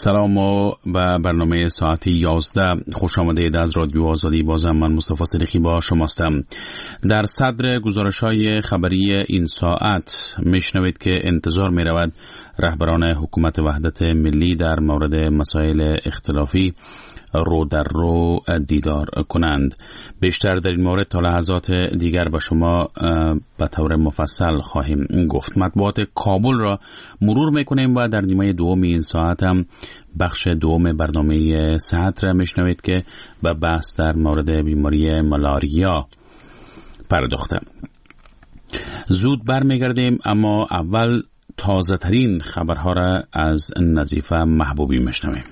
سلام و برنامه ساعت 11 خوش آمدید از رادیو آزادی. بازم من مصطفی صدیقی با شماستم. در صدر گزارش‌های خبری این ساعت میشنوید که انتظار می‌رود رهبران حکومت وحدت ملی در مورد مسائل اختلافی رو در رو دیدار کنند. بیشتر در این مورد تا لحظات دیگر با شما به طور مفصل خواهیم گفت. مطبوعات کابل را مرور میکنیم و در نیمه دوم این ساعت هم بخش دوم برنامه صحت را میشنوید که به بحث در مورد بیماری ملاریا پرداخته. زود برمیگردیم، اما اول تازه ترین خبرها را از نظیفه محبوبی میشنویم.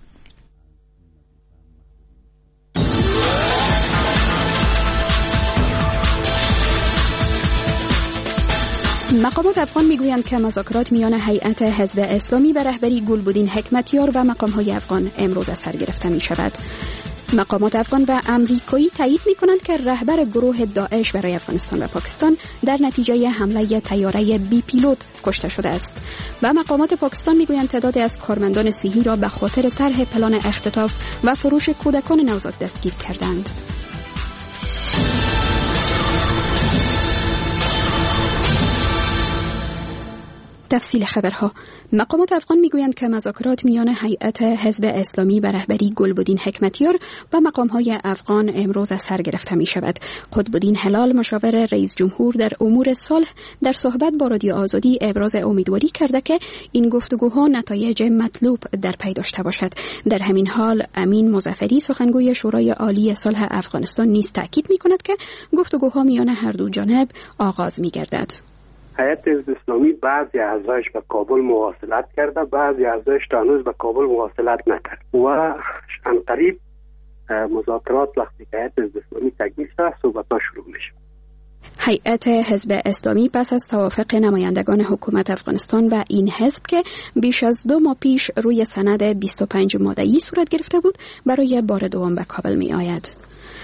مقامات افغان میگویند که مذاکرات میان هیئت حزب اسلامی به رهبری گلبدین حکمتیار و مقام‌های افغان امروز از سر گرفته می شود. مقامات افغان و امریکایی تایید می کنند که رهبر گروه داعش برای افغانستان و پاکستان در نتیجه حمله طیاره بی پیلوت کشته شده است. و مقامات پاکستان می گویند تعدادی از کارمندان صحی را به خاطر طرح پلان اختطاف و فروش کودکان نوزاد دستگیر کردند. تفصیل خبرها. مقامات افغان میگویند که مذاکرات میان هیئت حزب اسلامی به رهبری گلبدین حکمتیار و مقام‌های افغان امروز از سر گرفته می شود. قطب‌الدین هلال مشاور رئیس جمهور در امور صلح در صحبت با رادیو آزادی ابراز امیدواری کرده که این گفتگوها نتایج مطلوب در پی داشته باشد. در همین حال امین مظفری سخنگوی شورای عالی صلح افغانستان نیز تاکید می‌کند که گفتگوها میان هر دو جانب آغاز می‌گردد. هیئت حزب اسلامی بعضی اعضایش به کابل مواصلت کرده، بعضی اعضایش تا هنوز به کابل مواصلت نکرد و عنقریب مذاکرات وقتی که هیئت حزب اسلامی تکمیل شود صحبت‌ها شروع میشه. هیئت حزب اسلامی پس از توافق نمایندگان حکومت افغانستان و این حزب که بیش از 2 ماه پیش روی سند 25 ماده‌ای صورت گرفته بود برای بار دوم به کابل می آید.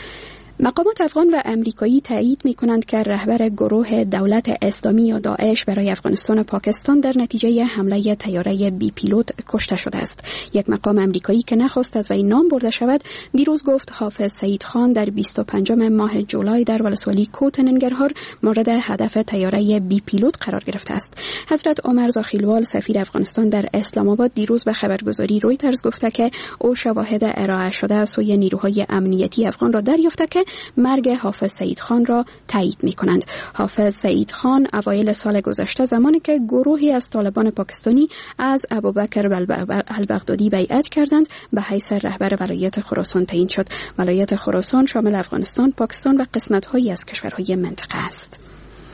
مقامات افغان و امریکایی تایید می کنند که رهبر گروه دولت اسلامی یا داعش برای افغانستان و پاکستان در نتیجه حمله طیاره بی پیلوت کشته شده است. یک مقام امریکایی که نخواست از وی نام برده شود دیروز گفت حافظ سعید خان در 25 ماه جولای در ولسوالی کوت ننگرهار مورد هدف طیاره بی پیلوت قرار گرفته است. حضرت عمر زاخیلوال سفیر افغانستان در اسلام آباد دیروز به خبرگزاری رویترز گفته که او شواهد ارائه شده از سوی نیروهای امنیتی افغان را دریافته که مرگ حافظ سعید خان را تایید می کنند. حافظ سعید خان اوایل سال گذشته زمانی که گروهی از طالبان پاکستانی از ابوبکر البغدادی بیعت کردند به حیث رهبر ولایت خراسان تعیین شد. ولایت خراسان شامل افغانستان، پاکستان و قسمت‌هایی از کشورهای منطقه است.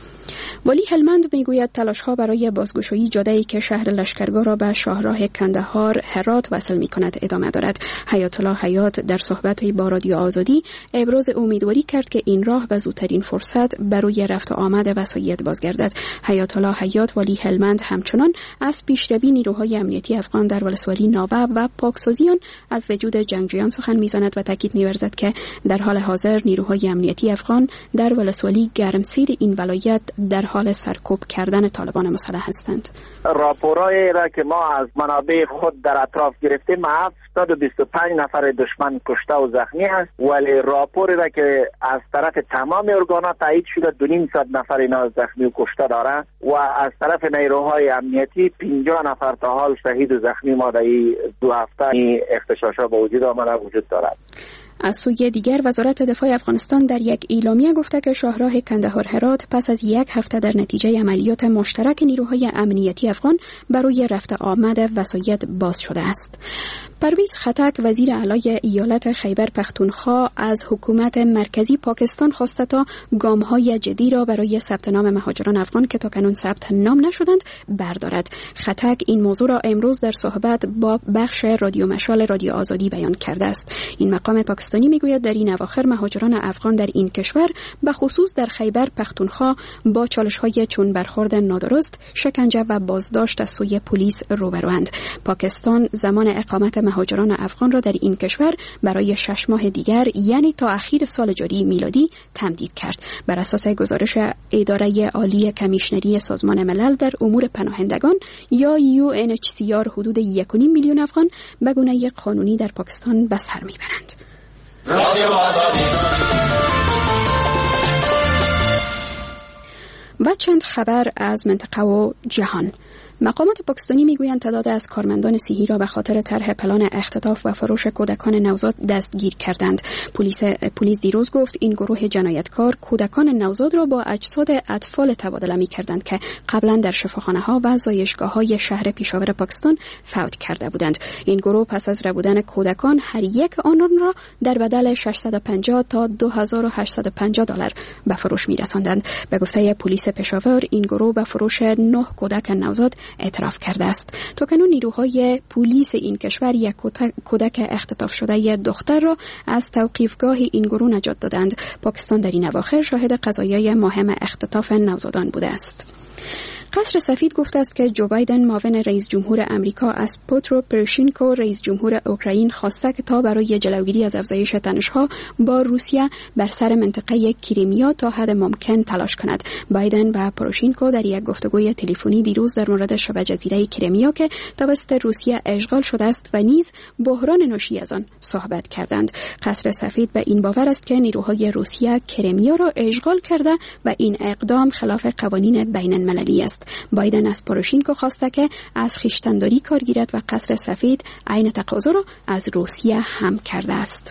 ولی هلمند میگوید تلاش‌ها برای بازگشایی جاده‌ای که شهر لشکرگاه را به شاهراه کندهار هرات وصل می‌کند ادامه دارد. حیات الله حیات در صحبتی با رادیو آزادی ابراز امیدواری کرد که این راه به زودترین فرصت برای رفت و آمد وسایط بازگردد. حیات الله حیات ولی هلمند همچنان از پیشروی نیروهای امنیتی افغان در ولسوالی ناوه و پاکسازی آن از وجود جنگجویان سخن می‌زند و تاکید می‌ورزد که در حال حاضر نیروهای امنیتی افغان در ولسوالی گرمسیر این ولایت در حال سرکوب کردن طالبان مسلح هستند. راپورایی را که ما از منابع خود در اطراف گرفتیم 725 نفر دشمن کشته و زخمی است، ولی راپوری را که از طرف تمام ارگان‌ها تایید شده 200 نفر اینا زخمی و کشته داره و از طرف نیروهای امنیتی 50 نفر تا حال شهید و زخمی ما در این 2 هفته اغتشاشات به وجود آمده وجود دارد. از سوی دیگر وزارت دفاع افغانستان در یک اعلامیه گفته که شاهراه کندهار هرات پس از 1 هفته در نتیجه عملیات مشترک نیروهای امنیتی افغان برای رفت آمد وسایط باز شده است. پرویز خټک وزیر اعلی ایالت خیبر پختونخوا از حکومت مرکزی پاکستان خواسته تا گام‌های جدی را برای ثبت نام مهاجران افغان که تاکنون ثبت نام نشدند بردارد. خټک این موضوع را امروز در صحبت با بخش رادیو مشال رادیو آزادی بیان کرده است. این مقام پاکستان پاکستانی میگوید در این اواخر مهاجران افغان در این کشور به خصوص در خیبر پختونخوا با چالش‌های چون برخورد نادرست، شکنجه و بازداشت از سوی پلیس روبروند. پاکستان زمان اقامت مهاجران افغان را در این کشور برای 6 ماه دیگر یعنی تا اخیر سال جاری میلادی تمدید کرد. بر اساس گزارش اداره عالی کمیشنری سازمان ملل در امور پناهندگان یا UNHCR حدود 1.5 میلیون افغان به گونه قانونی در پاکستان به سر میبرند. و چند خبر از منطقه و جهان. مقامات پاکستانی میگویند تعداد از کارمندان صحی را به خاطر طرح پلان اختطاف و فروش کودکان نوزاد دستگیر کردند. پلیس دیروز گفت این گروه جنایتکار کودکان نوزاد را با اجساد اطفال تبادله می‌کردند که قبلا در شفاخانه‌ها و زایشگاه‌های شهر پیشاور پاکستان فوت کرده بودند. این گروه پس از ربودن کودکان هر یک آنان را در بدل 650 تا 2850 دلار به فروش می‌رساندند. به گفته پلیس پشاور این گروه به فروش 9 کودک نوزاد اعتراف کرده است. تاکنون نیروهای پلیس این کشور یک کودک اختطاف شده دختر را از توقیفگاه این گروه نجات دادند. پاکستان در این اواخر شاهد قضایای مهم اختطاف نوزادان بوده است. قصر سفید گفته است که جو بایدن معاون رئیس جمهور امریکا از پترو پروشینکو رئیس جمهور اوکراین خواسته که تا برای جلوگیری از افزایش تنش‌ها با روسیه بر سر منطقه کریمیا تا حد ممکن تلاش کند. بایدن و پروشینکو در یک گفتگوی تلفنی دیروز در مورد شبه جزیره کریمیا که توسط روسیه اشغال شده است و نیز بحران ناشی از آن صحبت کردند. قصر سفید به این باور است که نیروهای روسیه کریمیا را اشغال کرده و این اقدام خلاف قوانین بین‌المللی است. بایدن از پروشینکو خواسته که از خویشتن‌داری کار گیرد و قصر سفید عین تقاضا را از روسیه هم کرده است.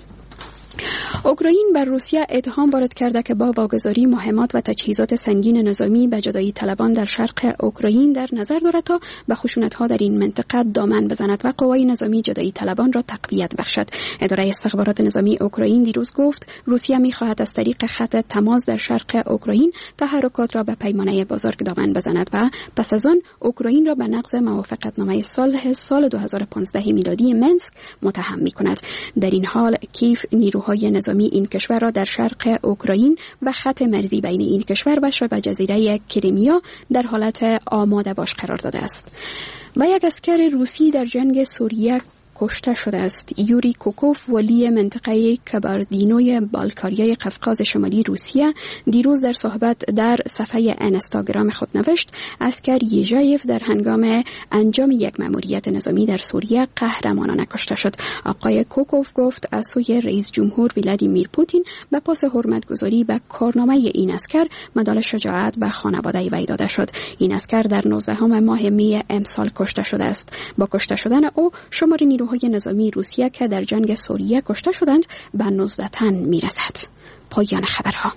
اوکراین بر روسیه اتهام وارد کرده که با واگذاری مهمات و تجهیزات سنگین نظامی به جدایی طلبان در شرق اوکراین در نظر دارد تا به خشونت‌ها در این منطقه دامن بزند و قوای نظامی جدایی طلبان را تقویت بخشد. اداره استخبارات نظامی اوکراین دیروز گفت روسیه می‌خواهد از طریق خط تماس در شرق اوکراین تحرکات را به پیمانه بازار دامن بزند و پس از آن اوکراین را به نقض موافقتنامه صلح سال 2015 میلادی منسک متهم می‌کند. در این حال کیف نیروهای نظامی این کشور را در شرق اوکراین و خط مرزی بین این کشور و شبه جزیره کریمیا در حالت آماده باش قرار داده است. و یک اسکر روسی در جنگ سوریه کشته شده است. یوری کوکوف ولی منطقه کباردینوی بالکاریای قفقاز شمالی روسیه دیروز در صحبت در صفحه اینستاگرام خود نوشت اسکر یژایف در هنگام انجام یک مأموریت نظامی در سوریه قهرمانانه کشته شد. آقای کوکوف گفت از سوی رئیس جمهور ولادیمیر پوتین به پاس حرمتگذاری به کارنامه این اسکر مدال شجاعت به خانواده وی داده شد. این اسکر در 19 ماه می امسال کشته شده است. با کشته شدن او شمار نیروهای نظامی روسیه که در جنگ سوریه کشته شدند به 19 تن میرسد. پایان خبرها.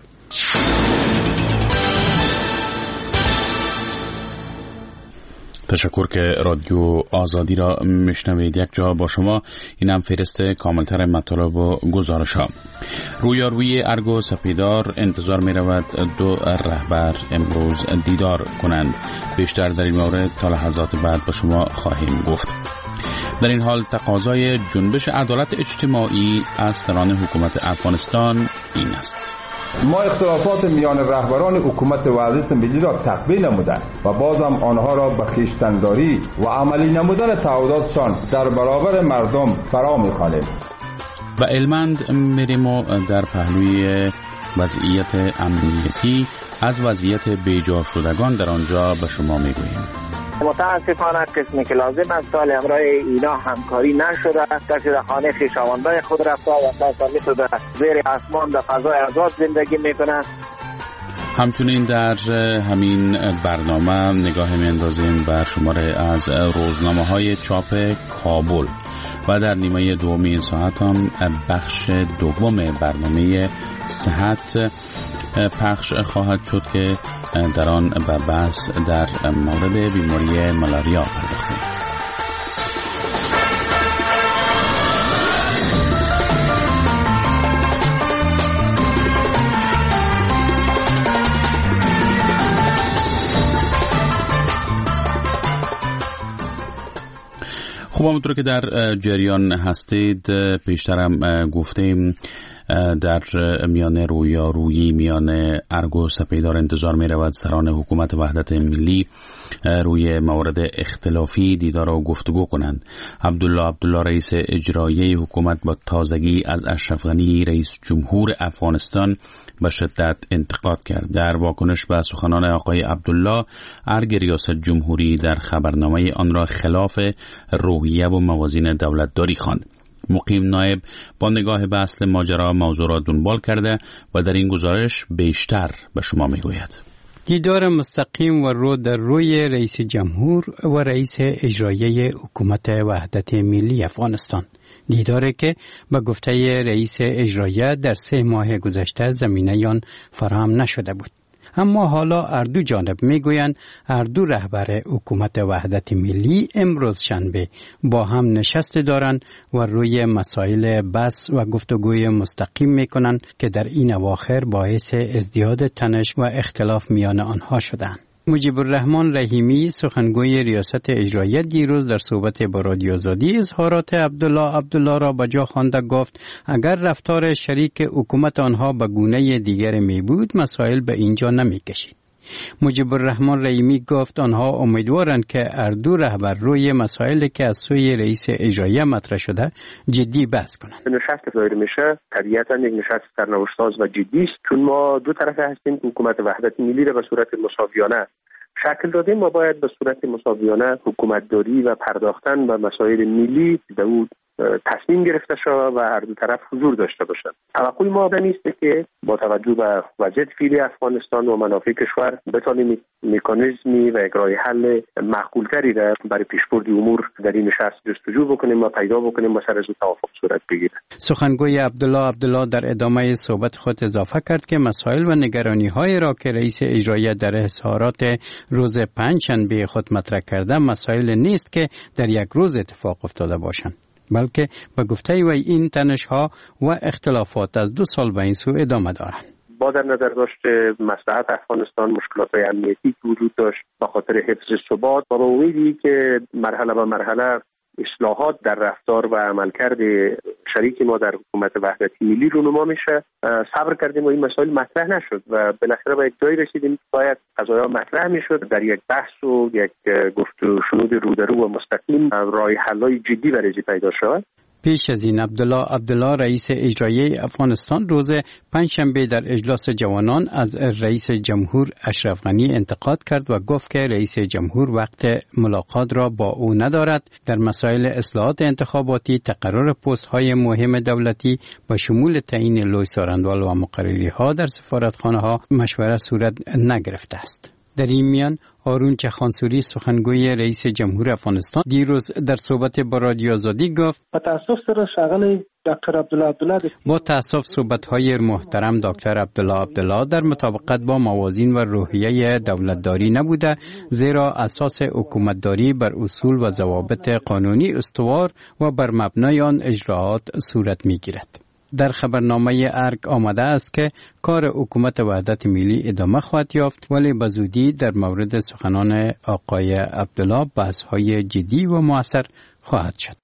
تشکر که رادیو آزادی را میشنوید. یک جا با شما این هم فهرست کاملتر مطالب و گزارش ها. رویارویی ارگ و سپیدار انتظار می رود 2 رهبر امروز دیدار کنند. بیشتر در این مورد تا لحظات بعد با شما خواهیم گفت. در این حال تقاضای جنبش عدالت اجتماعی از سران حکومت افغانستان این است: ما اختلافات میان رهبران حکومت وحدت ملی را تقبیل نمودند و بازم آنها را به خویشتن‌داری و عملی نمودن تعهداتشان در برابر مردم فرا می‌خوانیم. و علمند میریم و در پهلوی وضعیت امنیتی از وضعیت بیجا شدگان در آنجا به شما میگوییم. متاسفانه قسمی که لازم است سال همراه اینا همکاری نشده. کسی در خانه خویشاوندان خود رفته و تا مثل در زیر آسمان در فضای آزاد زندگی میکنه. همچنین در همین برنامه نگاه میاندازیم بر شماره از روزنامه‌های چاپ کابل و در نیمه دوم این ساعت هم بخش دوم برنامه صحت پخش خواهد شد که در آن به بحث در مورد بیماری ملاریا پرداختیم. خب همونطور که در جریان هستید پیشترم گفتیم در میان رویارویی میان ارگ و سپیدار انتظار می رود سران حکومت وحدت ملی روی موارد اختلافی دیدار و گفتگو کنند. عبدالله رئیس اجرایی حکومت با تازگی از اشرف غنی رئیس جمهور افغانستان به شدت انتقاد کرد. در واکنش به سخنان آقای عبدالله، ارگ ریاست جمهوری در خبرنامه آن را خلاف روحیه و موازین دولتداری خواند. مقیم نایب با نگاه به اصل ماجرا موضوع را دنبال کرده و در این گزارش بیشتر به شما میگوید. دیدار مستقیم و رو در روی رئیس جمهور و رئیس اجرایی حکومت وحدت ملی افغانستان، دیداری که به گفته رئیس اجرایی در 3 ماه گذشته زمینه آن فراهم نشده بود. اما حالا اردو جانب میگویند اردو رهبر حکومت وحدت ملی امروز شنبه با هم نشست دارند و روی مسائل بحث و گفتگوی مستقیم میکنند که در این اواخر باعث ازدیاد تنش و اختلاف میان آنها شدند. مجیب الرحمن رحیمی سخنگوی ریاست اجرایی دیروز در صحبت با رادیو آزادی اظهارات عبدالله را به جا خوانده گفت اگر رفتار شریک حکومت آنها به گونه دیگر می بود مسائل به اینجا نمی کشید. مجیب الرحمن رحیمی گفت آنها امیدوارند که اردو رهبر روی مسائلی که از سوی رئیس اجرایی مطرح شده جدی بحث کنند. نشست ظاهر میشه طبیعتا یک نشست سرنوشت‌ساز و جدی است، چون ما دو طرفه هستیم که حکومت وحدت ملی را به صورت مساویانه شکل دادیم و باید به صورت مساویانه حکومتداری و پرداختن به مسائل ملی به او تصمیم گرفته شود و هر دو طرف حضور داشته باشند. توقع ما نیست که با توجه به وضعیت فعلی افغانستان و منافع کشور بتوانیم مکانیزمی و یک راه حل معقول‌تری را برای پیشبرد امور در این نشست جستجو بکنیم و پیدا بکنیم و سر از توافق صورت بگیرد. سخنگوی عبدالله در ادامه صحبت خود اضافه کرد که مسائل و نگرانی‌های را که رئیس اجرایی در اظهارات روز پنجشنبه خود مطرح کرده مسائل نیست که در یک روز اتفاق افتاده باشند، بلکه به گفته وی این تنش‌ها و اختلافات از 2 سال به این سو ادامه دارند. با در نظر داشت مصلحت افغانستان مشکلات امنیتی که وجود داشت به خاطر حفظ ثبات و با امیدی که مرحله به مرحله اصلاحات در رفتار و عملکرد شریک ما در حکومت وحدتی ملی رونما میشه، صبر کردیم و این مسائل مطرح نشد و بالاخره به یک جایی رسیدیم باید قضایا مطرح میشد در یک بحث و یک گفت و شنود رو در رو و مستقیم راه حل‌های جدی برای پیدا شود. پیش از این عبدالله رئیس اجرایی افغانستان روز پنجشنبه در اجلاس جوانان از رئیس جمهور اشرف غنی انتقاد کرد و گفت که رئیس جمهور وقت ملاقات را با او ندارد. در مسائل اصلاحات انتخاباتی تقرر پست‌های مهم دولتی با شمول تعیین لوی سارندوال و مقرری‌ها در سفارتخانه‌ها مشوره صورت نگرفته است. در این میان هارون چخانسوری سخنگوی رئیس جمهور افغانستان دیروز در صحبت با رادیو آزادی گفت با تأسف صحبت‌های محترم دکتر عبدالله در مطابقت با موازین و روحیه دولتداری نبوده، زیرا اساس حکومتداری بر اصول و ضوابط قانونی استوار و بر مبنای آن اجراعات صورت می‌گیرد. در خبرنامه ارگ آمده است که کار حکومت وحدت ملی ادامه خواهد یافت، ولی به زودی در مورد سخنان آقای عبدالله بحث‌های جدی و مؤثر خواهد شد.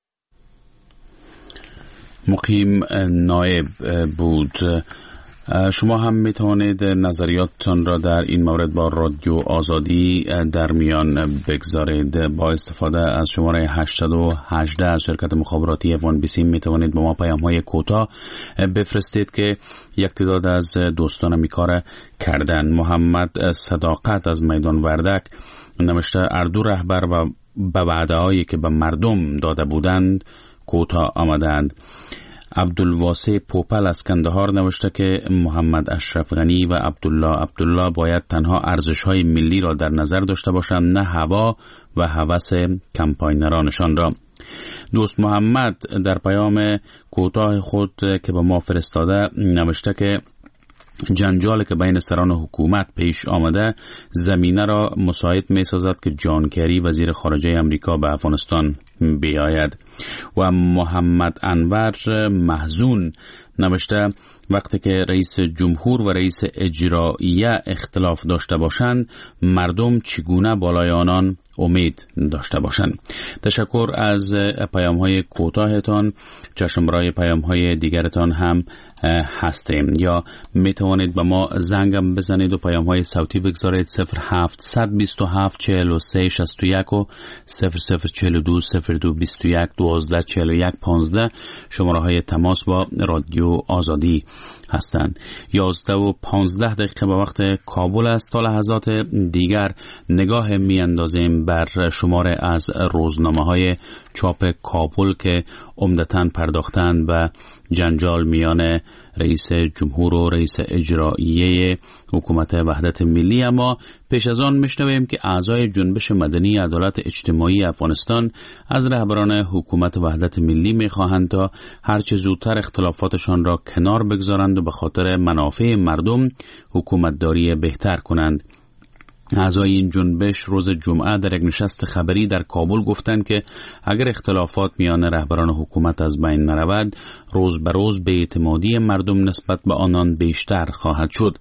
مقیم نایب بود. شما هم میتوانید نظریاتتان را در این مورد با رادیو آزادی در میان بگذارید. با استفاده از شماره 818 از شرکت مخابراتی افغان بیسیم میتوانید با ما پیام‌های کوتاه بفرستید که یک تعداد از دوستان میکار کردن. محمد صداقت از میدان وردک نوشته اردو رهبر و به وعده‌هایی که به مردم داده بودند کوتاه آمدند. عبدالواسع پوپل از کندهار نوشته که محمد اشرف غنی و عبدالله باید تنها ارزش‌های ملی را در نظر داشته باشند، نه هوا و هوس کمپاینرانشان را. دوست محمد در پیام کوتاه خود که به ما فرستاده نوشته که جنجالی که بین سران حکومت پیش آمده زمینه را مساعد می سازد که جان کری وزیر خارجه امریکا به افغانستان بیاید. و محمد انور محزون نوشته وقتی که رئیس جمهور و رئیس اجراییه اختلاف داشته باشند مردم چگونه بالای آنان امید داشته باشند. تشکر از پیام‌های کوتاهتان. چشم برای پیام‌های دیگرتان هم هستیم. یا می توانید به ما زنگم بزنید و پیام‌های صوتی بگذارید 0727 43 61 و 0042 02 21 12 41 15 شماره های تماس با رادیو آزادی هستند. 11 و 15 دقیقه به وقت کابل است. تا لحظات دیگر نگاه می اندازیم بر شماره از روزنامه‌های چاپ کابل که عمدتاً پرداختند به جنجال میان رئیس جمهور و رئیس اجراییه حکومت وحدت ملی. اما پیش از آن میشنویم که اعضای جنبش مدنی عدالت اجتماعی افغانستان از رهبران حکومت وحدت ملی میخواهند تا هرچه زودتر اختلافاتشان را کنار بگذارند و به خاطر منافع مردم حکومتداری بهتر کنند. اعضای این جنبش روز جمعه در یک نشست خبری در کابل گفتند که اگر اختلافات میان رهبران حکومت از بین نرود، روز به روز بی‌اعتمادی مردم نسبت به آنان بیشتر خواهد شد.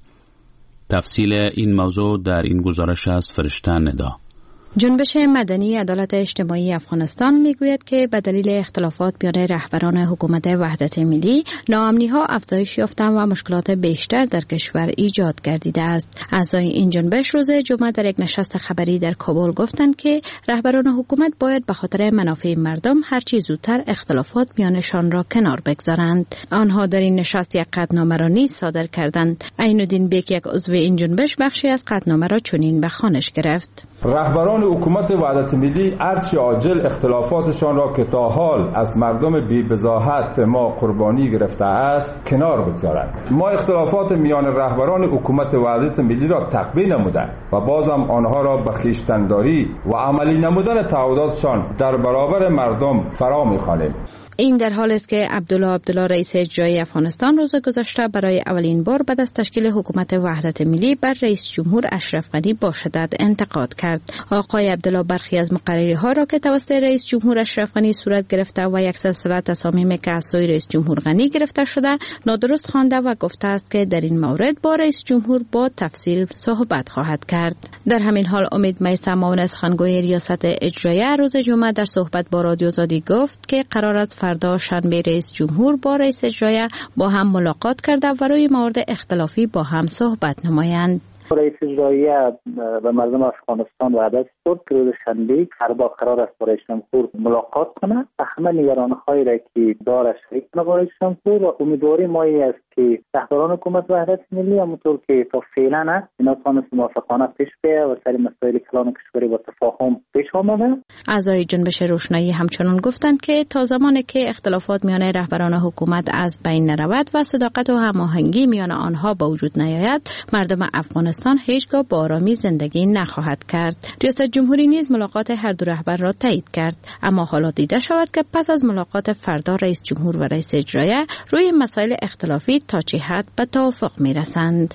تفصیل این موضوع در این گزارش از فرشته ندا. جنبش مدنی عدالت اجتماعی افغانستان میگوید که به دلیل اختلافات میان رهبران حکومت وحدت ملی ناامنی‌ها افزایش یافته و مشکلات بیشتر در کشور ایجاد گردیده است. اعضای این جنبش روز جمعه در یک نشست خبری در کابل گفتند که رهبران حکومت باید به خاطر منافع مردم هرچی زودتر اختلافات میانشان را کنار بگذارند. آنها در این نشست یک قطعنامه را نیز صادر کردند. عین الدین بیک، یک عضو این جنبش، بخشی از قطعنامه را چنین به خوانش گرفت: رهبران حکومت وحدت ملی هرچی عاجل اختلافاتشان را که تا حال از مردم بی‌بضاحت ما قربانی گرفته است کنار بگذارند. ما اختلافات میان رهبران حکومت وحدت ملی را تقبیح نموده و بازم آنها را به خویشتن‌داری و عملی نمودن تعهداتشان در برابر مردم فرا می‌خوانیم. این در حال است که عبدالله رئیس اجرایی افغانستان روز گذشته برای اولین بار بعد از تشکیل حکومت وحدت ملی بر رئیس جمهور اشرف غنی با شدت انتقاد کرد. آقای عبدالله برخی از مقرری‌ها را که توسط رئیس جمهور اشرف غنی صورت گرفته و یک سلسله تصامیم که از سوی رئیس جمهور غنی گرفته شده نادرست خوانده و گفته است که در این مورد با رئیس جمهور با تفصیل صحبت خواهد کرد. در همین حال امید میثم، معاون سخنگوی ریاست اجراییه، روز جمعه در صحبت با رادیو آزادی گفت که قرار است فردا شنبه رئیس جمهور با رئیس اجراییه با هم ملاقات کرده و روی موارد اختلافی با هم صحبت نمایند. رئیس اجراییه و مردم افغانستان وعده کرد که روز شنبه فردا قرار است با رئیس جمهور ملاقات کنه و همه نگرانی‌هایی را که داره شریک کنه با رئیس جمهور و امیدواری ما است که رهبران حکومت وحدت ملی همونطور که تا فعلا اینا تونست موافقانه پیش بیاید و سر مسائل کلان کشوری با تفاهم پیش آمده. اعضای جنبش روشنایی همچنان گفتند که تا زمانی که اختلافات میان رهبران حکومت از بین نرود و صداقت و هماهنگی میان آنها به وجود نیاید، مردم افغانستان هیچگاه با آرامی زندگی نخواهد کرد. ریاست جمهوری نیز ملاقات هر دو رهبر را تایید کرد، اما حالا دیده شود که پس از ملاقات فردا رئیس جمهور و رئیس اجراییه روی مسائل اختلافی تا چه حد به توافق میرسند.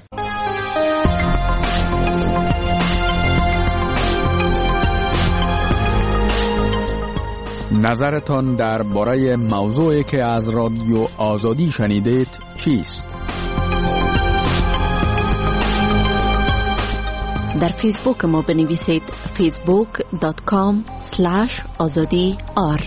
نظرتان درباره موضوعی که از رادیو آزادی شنیدید چیست؟ در فیسبوک ما بنویسید facebook.com/azadi.r.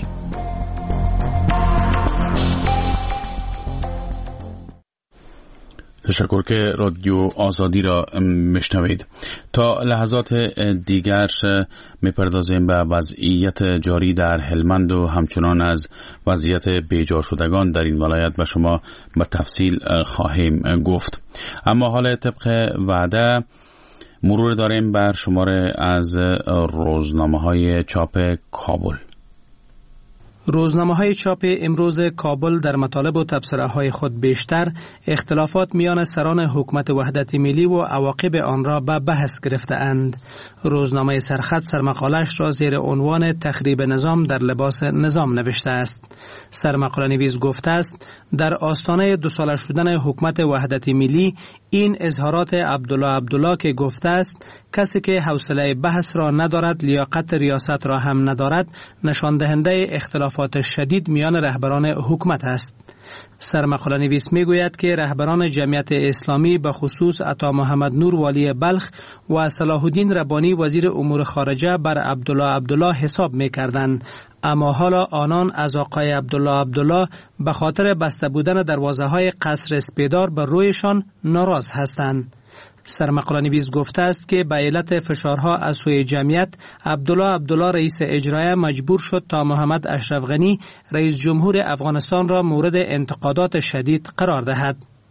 تشکر که رادیو آزادی را میشنوید. تا لحظات دیگر میپردازیم به وضعیت جاری در هلمند و همچنان از وضعیت بیجا شدگان در این ولایت به شما به تفصیل خواهیم گفت. اما حال طبق وعده مرور داریم بر شماره از روزنامه‌های چاپ کابل. روزنامه‌های چاپ امروز کابل در مطالب و تبصره‌های خود بیشتر اختلافات میان سران حکومت وحدت ملی و عواقب آن را به بحث گرفته‌اند. روزنامه سرخط سرمقاله‌اش را زیر عنوان تخریب نظام در لباس نظام نوشته است. سرمقاله نویس گفته است در آستانه 2 ساله شدن حکومت وحدت ملی این اظهارات عبدالله که گفته است کسی که حوصله بحث را ندارد لیاقت ریاست را هم ندارد نشان دهنده اختلافات شدید میان رهبران حکومت است. سرمقاله نویس می گوید که رهبران جمعیت اسلامی به خصوص عطا محمد نور والی بلخ و صلاح الدین ربانی وزیر امور خارجه بر عبدالله حساب می کردند، اما حالا آنان از آقای عبدالله به خاطر بسته بودن دروازه های قصر اسپیدار بر رویشان ناراض هستند. سرمقاله نویس گفته است که به علت فشارها از سوی جمعیت عبدالله رئیس اجرایی مجبور شد تا محمد اشرف غنی رئیس جمهور افغانستان را مورد انتقادات شدید قرار دهد.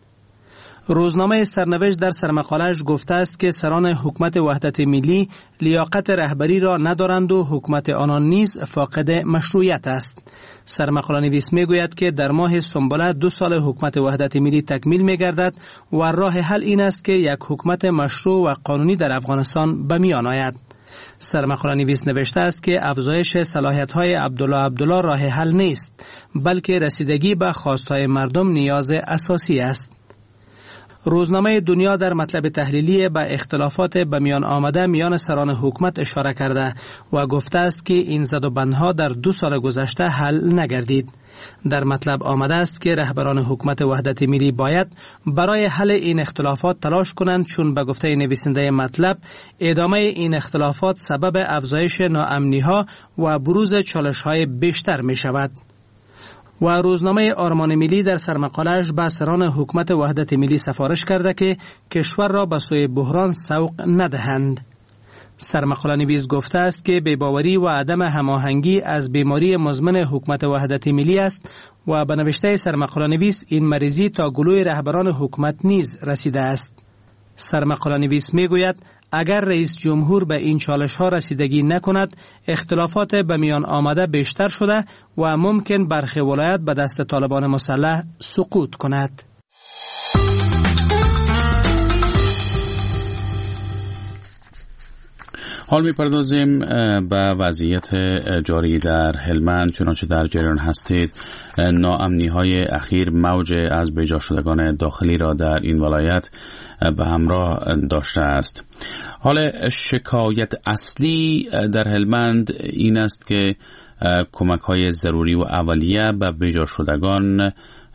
روزنامه سرنوشت در سرمقاله‌اش گفته است که سران حکومت وحدت ملی لیاقت رهبری را ندارند و حکومت آنان نیز فاقد مشروعیت است. سرمقاله نویس می گوید که در ماه سنبله 2 سال حکومت وحدت ملی تکمیل می گردد و راه حل این است که یک حکومت مشروع و قانونی در افغانستان به میان آید. سرمقاله نویس نوشته است که افزایش صلاحیت‌های عبدالله راه حل نیست، بلکه رسیدگی به خواست‌های مردم نیاز اساسی است. روزنامه دنیا در مطلب تحلیلی به اختلافات به میان آمده میان سران حکومت اشاره کرده و گفته است که این زدوبندها در 2 سال گذشته حل نگردید. در مطلب آمده است که رهبران حکومت وحدت ملی باید برای حل این اختلافات تلاش کنند، چون به گفته نویسنده مطلب ادامه این اختلافات سبب افزایش ناامنی‌ها و بروز چالش‌های بیشتر می شود. و روزنامه آرمان ملی در سرمقاله‌اش به سران حکومت وحدت ملی سفارش کرده که کشور را به سوی بحران سوق ندهند. سرمقاله نویس گفته است که بی‌باوری و عدم هماهنگی از بیماری مزمن حکومت وحدت ملی است و به نوشته سرمقاله نویس این مریضی تا گلوی رهبران حکومت نیز رسیده است. سرمقاله نویس می گوید اگر رئیس جمهور به این چالش ها رسیدگی نکند، اختلافات به میان آمده بیشتر شده و ممکن برخی ولایت به دست طالبان مسلح سقوط کند. حال می‌پردازیم به وضعیت جاری در هلمند. چنانچه در جریان هستید، ناامنی‌های اخیر موج از بیجا شدگان داخلی را در این ولایت به همراه داشته است. حال شکایت اصلی در هلمند این است که کمک‌های ضروری و اولیه به بیجا شدگان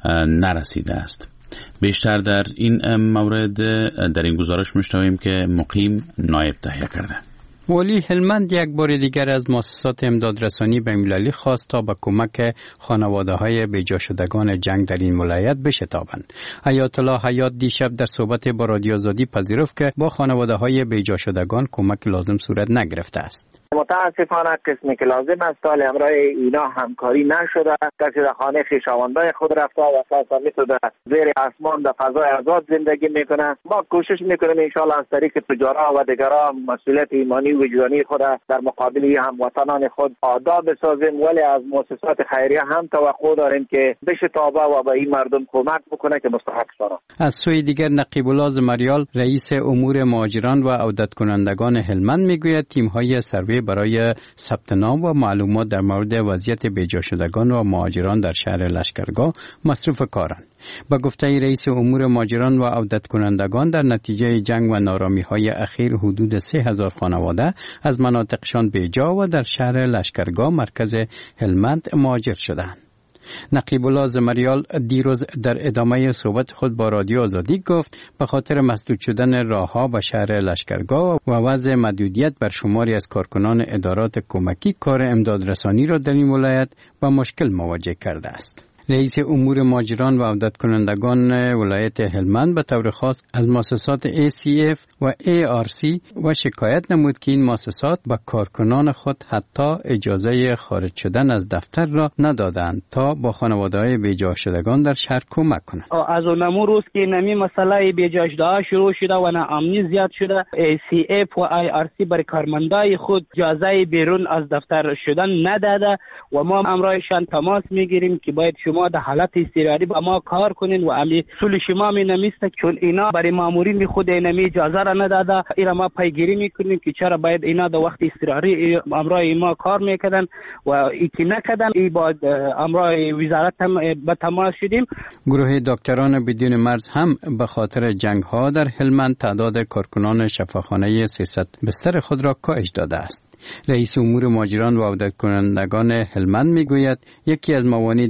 نرسیده است. بیشتر در این مورد در این گزارش می‌شنویم که مقیم نایب تهیه کرده. والی هلمند یک بار دیگر از مؤسسات امدادرسانی بین‌المللی خواست تا به کمک خانواده‌های بیجا شدگان جنگ در این ولایت بشتابند. آیت الله حیات دیشب در صحبت با رادیو آزادی پذیرفت که با خانواده‌های بیجا شدگان کمک لازم صورت نگرفته است. متاسفانه قسمی که لازم است تا امرای اینا همکاری نشده. کسی در خانه خویشاوندای خود رفته و اساسا میتونه زیر آسمان در فضای آزاد زندگی میکنه. ما کوشش میکنیم ان شاء الله از طریق تجارا و دیگران مسئولیت ایمانی و وجدانی خود در مقابل هموطنان خود آدا بسازیم، ولی از مؤسسات خیریه هم توقع داریم که بشتابه و به این مردم کمک بکنه که مستحق شدن. از سوی دیگر نقیب الله زمریال رئیس امور مهاجران و عودت کنندگان هلمند میگوید تیم‌های سروی برای ثبت نام و معلومات در مورد وضعیت بیجا شدگان و مهاجران در شهر لشکرگاه مصروف کارند. با گفته رئیس امور مهاجران و عودت کنندگان در نتیجه جنگ و نارامی‌های اخیر حدود 3000 خانواده از مناطقشان بیجا و در شهر لشکرگاه مرکز هلمند مهاجر شدند. نقیب الله زمریال دیروز در ادامه صحبت خود با رادیو آزادی گفت به خاطر مسدود شدن راه‌ها به شهر لشکرگاه و وضع محدودیت بر شماری از کارکنان ادارات کمکی کار امدادرسانی را در این ولایت با مشکل مواجه کرده است. رئیس امور مهاجران و عودت کنندگان ولایت هلمند به طور خاص از مؤسسات ACF و ARC و شکایت نمود که این مؤسسات به کارکنان خود حتی اجازه خارج شدن از دفتر را ندادند تا با خانواده‌های بیجا شدگان در شهر کمک کنند. از اونمو روز که نمی مسئله بیجا شدگان شروع شده و ناامنی زیاد شده، ACF و ARC برای کارمندای خود اجازه بیرون از دفتر شدن نداده و ما امرایشان تماس میگیریم که باید شما در حالت اضطراری با ما کار کنین و امی اصول شما می نمیسته، چون اینا برای مامورین خود اینمی اجازه را نداده. اینا ما پیگیری میکنیم که چرا باید اینا در وقت اضطراری امرای ما کار میکردن و ای که نکردن. ای با امرای وزارت هم به تماس شدیم. گروه دکتران بدون مرز هم به خاطر جنگ ها در هلمند تعداد کارکنان شفاخانه 300 بستر خود را کاهش داده است. رئیس امور مهاجران و عودت کنندگان هلمند میگوید یکی از موانع دیگر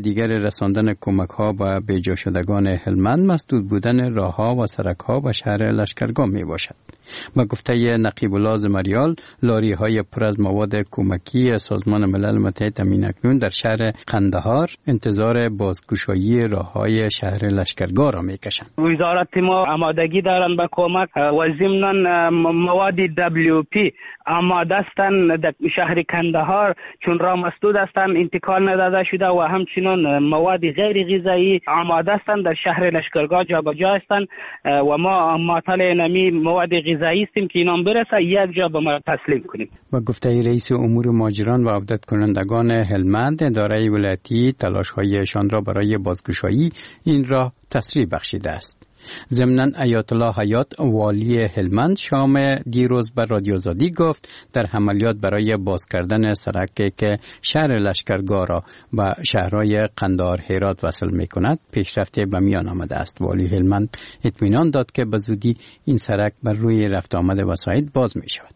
رساندن کمک ها به بیجا شدگان هلمند مسدود بودن راه ها و سرک ها و شهر لشکرگاه می باشد. با گفته نقیب الله زمریال، لاری های پر از مواد کمکی سازمان ملل متحد همین اکنون در شهر قندهار انتظار بازگشایی راه های شهر لشکرگاه را می کشند. وزارت ما آمادگی دارند به کمک و ضمناً مواد WP آماده هستند در شهر قندهار، چون راه مسدود هستند انتقال نداده شده و همچنین مواد غیر غذایی آماده هستند در شهر لشکرگاه جابجا هستند و ما معطل نمی مواد غذایی هستیم که اینا برسه یک جا به ما تسلیم کنیم. و گفته رئیس امور مهاجران و عودت کنندگان هلمند، اداره ولایتی تلاش‌هایشان را برای بازگشایی این را تسریع بخشیده است. ضمناً آیت الله حیات والی هلمند شام دیروز بر رادیو آزادی گفت در عملیات برای باز کردن سرکی که شهر لشکرگاه را با شهرهای قندهار هرات وصل می کند پیشرفت به میان آمده است. والی هلمند اطمینان داد که به زودی این سرک بر روی رفت آمد وسایط باز می شود.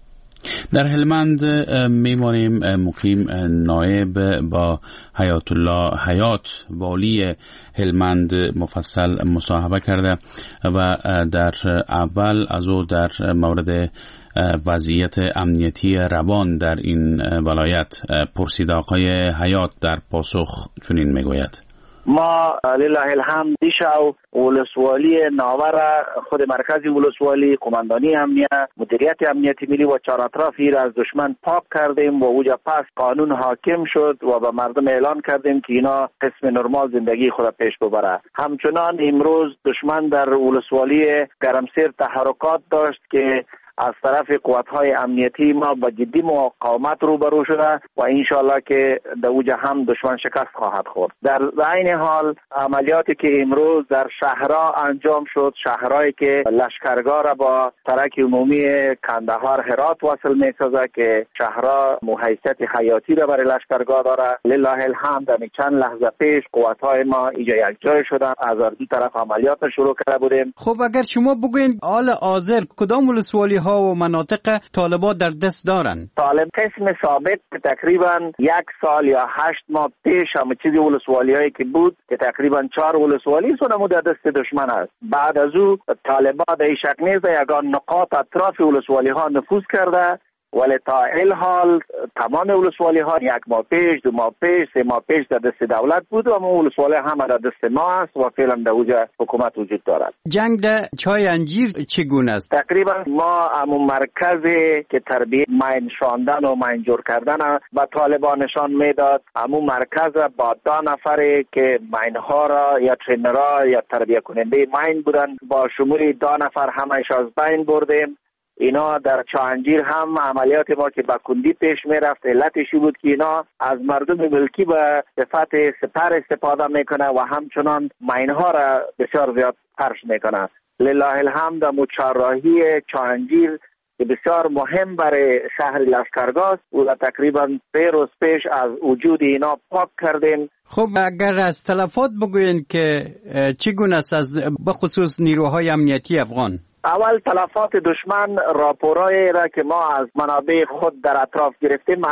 در هلمند میمانیم مقیم نایب با حیات الله حیات والی هلمند مفصل مصاحبه کرده و در اول از او در مورد وضعیت امنیتی روان در این ولایت پرسید. آقای حیات در پاسخ چنین میگوید: ما لله الحمد دیشو ولسوالی ناور خود مرکزی ولسوالی قماندانی امنیت مدیریت امنیتی ملی و چهار اطرافی را از دشمن پاک کردیم و اوجا پس قانون حاکم شد و به مردم اعلان کردیم که اینا قسم نرمال زندگی خود پیش ببره. همچنان امروز دشمن در ولسوالی گرمسیر تحرکات داشت که از طرف قوت‌های امنیتی ما با جدی مقاومت روبرو شده و انشالله که در اوجه هم دشمن شکست خواهد خورد. در عین حال عملیاتی که امروز در شهرها انجام شد، شهرهایی که لشکرگاه را با سرک عمومی قندهار هرات وصل می‌سازه که شهرها حیثیت حیاتی را برای لشکرگاه داره، لله الحمد در چند لحظه پیش قوت‌های ما اینجا یک جای شده، از دو طرف عملیات شروع کرده بودیم. خب اگر شما بگوین حال حاضر کدام ولسوالی ها و مناطق طالبان در دست دارن؟ طالب قسم ثابت تقریبا 1 سال یا 8 ماه پیش همه چیزی ولسوالی هایی که بود که تقریبا 4 ولسوالی سونمو در دست دشمن است. بعد از او طالبان در شک نیست یگان نقاط اطراف ولسوالی ها نفوذ کرده، ولی تا این حال تمام ولسوالی ها 1 ماه پیش، 2 ماه پیش، 3 ماه پیش در دست دولت بود و ولسوالی همه در دست ما است و فعلا در اوجه حکومت وجود دارد. جنگ در چای انجیر چگونه است؟ تقریبا ما همون مرکزی که تربیت ماین شاندن و ماین جور کردن به طالبان نشان میداد، همون مرکز با 2 نفری که ماین ها را یا ترینرها یا تربیت کننده ماین بودن با شمول 2 نفر همش از بین بردیم. اینا در چاهنجیر هم عملیات ما که با کندی پیش می رفت علتشی بود که اینا از مردم ملکی به صفت سپر استفاده میکنه و همچنان ماینها را بسیار زیاد پخش میکنه. لله الحمد مچراهی چاهنجیر که بسیار مهم برای شهر لشکرگاه است و تقریبا 3 روز پیش از وجود اینا پاک کردیم. خب اگر از تلفات بگوین که چگونه است از بخصوص نیروهای امنیتی افغان؟ اول تلفات دشمن راپورایی را که ما از منابع خود در اطراف گرفتیم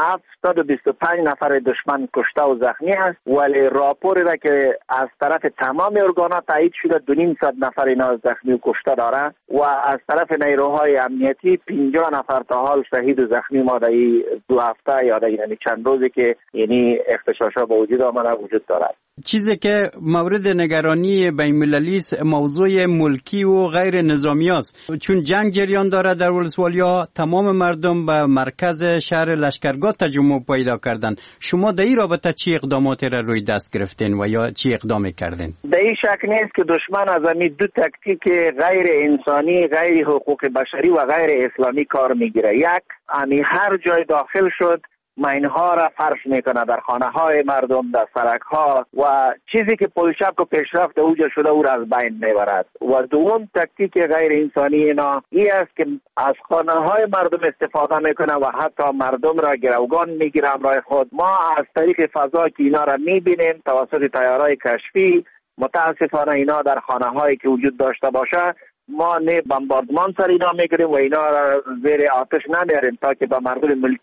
725 نفر دشمن کشته و زخمی است، ولی راپوری را که از طرف تمام ارگانات تایید شده 200 نفر اینا زخمی و کشته داره و از طرف نیروهای امنیتی 50 نفر تا حال شهید و زخمی ما در 2 هفته یا در چند روزی که یعنی اختشاشا با وجود آمده وجود دارد. چیزی که مورد نگرانی بین‌المللی است موضوع ملکی و غیر نظامی است، چون جنگ جریان داره در ولسوالی‌ها تمام مردم به مرکز شهر لشکرگاه تجمع پیدا کردن. شما در این رابطه چی اقداماتی را روی دست گرفتین و یا چی اقدامی کردین؟ در این شک نیست که دشمن از همین 2 تاکتیک غیر انسانی، غیر حقوق بشری و غیر اسلامی کار میگیره. یک، هر جای داخل شد ماینها را فرش میکنه در خانه های مردم، در سرک ها و چیزی که پلشک و پیشرفت اوجا شده او را از بین میبرد. و دوم تاکتیک غیر انسانی اینا این است که از خانه های مردم استفاده میکنه و حتی مردم را گروگان میگیره همراه خود. ما از طریق فضا که اینا را میبینیم توسط تیارهای کشفی، متاسفانه اینا در خانه هایی که وجود داشته باشه ما نه بمباردمان سر اینا میگیریم و اینا را زیر آتش نمیاریم تا که به مردم ملکی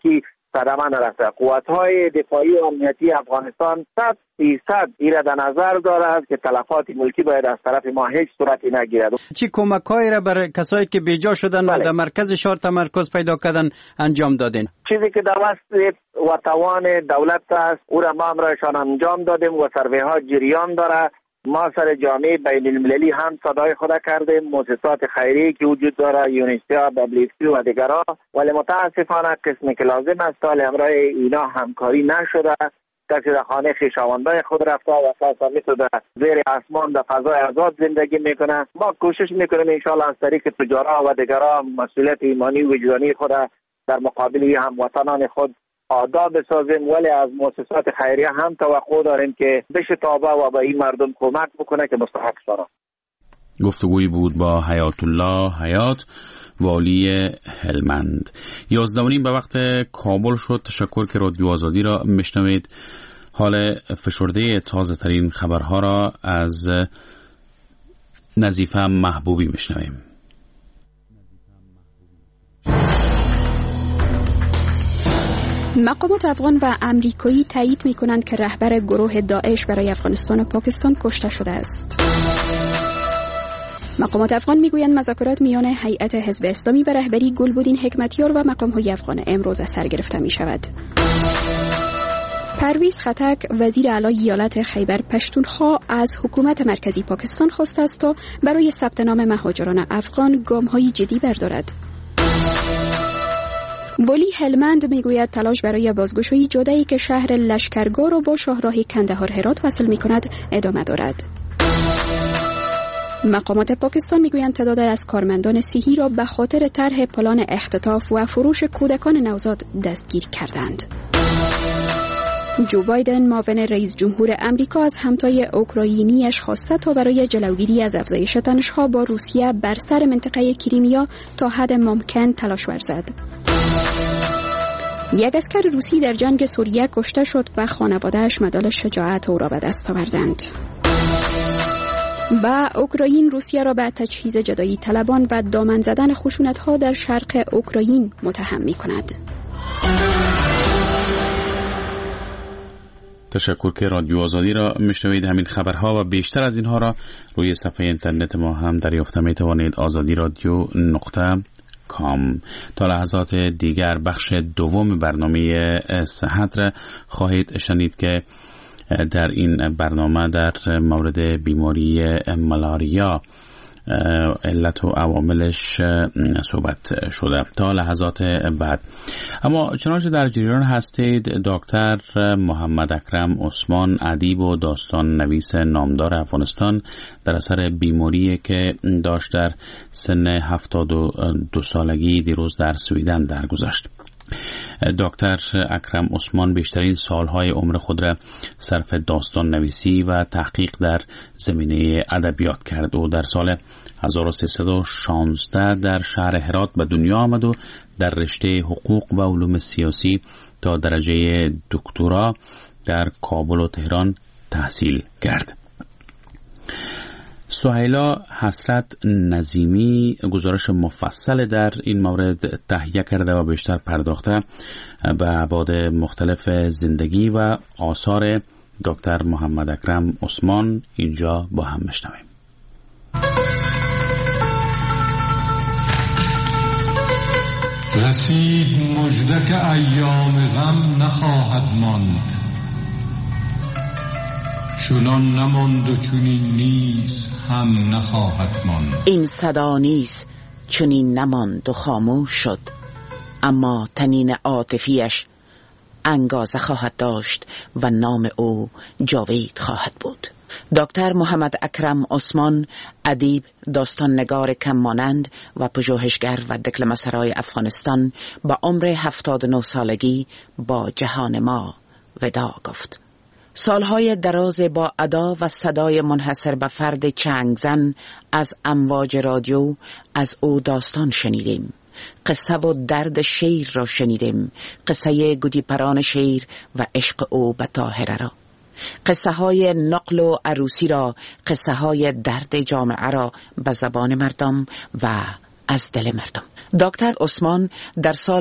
صدمه نرفته. قوت‌های دفاعی و امنیتی افغانستان 100% ایره در نظر دارد که تلفات ملکی باید از طرف ما هیچ صورتی نگیرد. چی کمک‌هایی را برای کسایی که بیجا شدن و در مرکز شهر تمرکز پیدا کردن انجام دادین؟ چیزی که در وسط و توان دولت است او را ما امرایشان انجام دادیم و سروی ها جریان داره. ما سر جامعه بین المللی هم صدای خود کردیم، مؤسسات خیریه که وجود داره، یونیسیا، WFP و دیگرها، ولی متاسفانه قسمی که لازم است تا امرای اینا همکاری نشده. کسی در خانه خویشاوندای خود رفته و اساسا میتونه زیر آسمان در فضای آزاد زندگی میکنه. ما کوشش میکنیم انشالله از طریق تجارا و دیگرها مسئولیت ایمانی و وجدانی خود در مقابل هموطنان خود آداب بسازیم، ولی از مؤسسات خیریه هم توقع داریم که بشتابه و به این مردم کمک بکنه که مستحق شدن. گفتگویی بود با حیات الله حیات، والی هلمند. 11:30 به وقت کابل شد. تشکر که رادیو آزادی را میشنوید. حال فشرده تازه ترین خبرها را از نظیفه محبوبی میشنویم. مقامات افغان و امریکایی تایید می‌کنند که رهبر گروه داعش برای افغانستان و پاکستان کشته شده است. مقامات افغان میگویند مذاکرات میان هیئت حزب اسلامی به رهبری گلبدین حکمتیار و مقام‌های افغان امروز از سر گرفته می‌شود. پرویز خټک وزیر اعلی ایالت خیبر پشتونخوا از حکومت مرکزی پاکستان خواسته است تا برای ثبت نام مهاجران افغان گام‌های جدی بردارد. والی هلمند میگوید تلاش برای بازگشایی جاده‌ای که شهر لشکرگاه را با شاهراه کندهار هرات وصل می‌کند ادامه دارد. مقامات پاکستان میگویند تعداد از کارمندان صحی را به خاطر طرح پلان اختطاف و فروش کودکان نوزاد دستگیر کردند. جو بایدن معاون رئیس جمهور امریکا از همتای اوکراینیش خواسته تا برای جلوگیری از افزایش تنش‌ها با روسیه بر سر منطقه کریمیا تا حد ممکن تلاش ورزد. یک اسکر روسی در جنگ سوریه کشته شد و خانواده‌اش مدال شجاعت او را به دست آوردند. با اوکراین روسیه را به تجهیز جدایی طلبان و دامن زدن خشونت‌ها در شرق اوکراین متهم می‌کند. تشکر که رادیو آزادی را میشنوید. همین خبرها و بیشتر از اینها را روی صفحه اینترنت ما هم دریافت میتوانید. azadi.radio.com. تا لحظات دیگر بخش دوم برنامه صحت را خواهید شنید که در این برنامه در مورد بیماری ملاریا علت و عواملش صحبت شده. تا لحظات بعد. اما چنانچه در جریان هستید، دکتر محمد اکرم عثمان، ادیب و داستان نویس نامدار افغانستان، در اثر بیماری که داشت در سن 72 سالگی دیروز در سویدن درگذشت. دکتر اکرم عثمان بیشترین سالهای عمر خود را صرف داستان نویسی و تحقیق در زمینه ادبیات کرد و در سال 1316 در شهر هرات به دنیا آمد و در رشته حقوق و علوم سیاسی تا درجه دکترا در کابل و تهران تحصیل کرد. سهیلا حسرت نظیمی گزارش مفصل در این مورد تهیه کرده و بیشتر پرداخته به ابعاد مختلف زندگی و آثار دکتر محمد اکرم عثمان. اینجا با هم میشنویم. رسید مژده که ایام غم نخواهد ماند، چنان نماند و چنین نیز هم نخواهد ماند. این صدا نیز چنین نماند و خاموش شد، اما تنین عاطفیش انگازه خواهد داشت و نام او جاوید خواهد بود. دکتر محمد اکرم عثمان، ادیب، داستان نگار کم مانند و پژوهشگر و دکلمه‌سرای افغانستان، با عمر 79 سالگی با جهان ما وداع گفت. سالهای دراز با ادا و صدای منحصر به فرد چنگزن از امواج رادیو از او داستان شنیدیم. قصه و درد شیر را شنیدیم، قصه گودیپران شیر و عشق او به طاهره را، قصه های نقل و عروسی را، قصه های درد جامعه را به زبان مردم و از دل مردم. دکتر عثمان در سال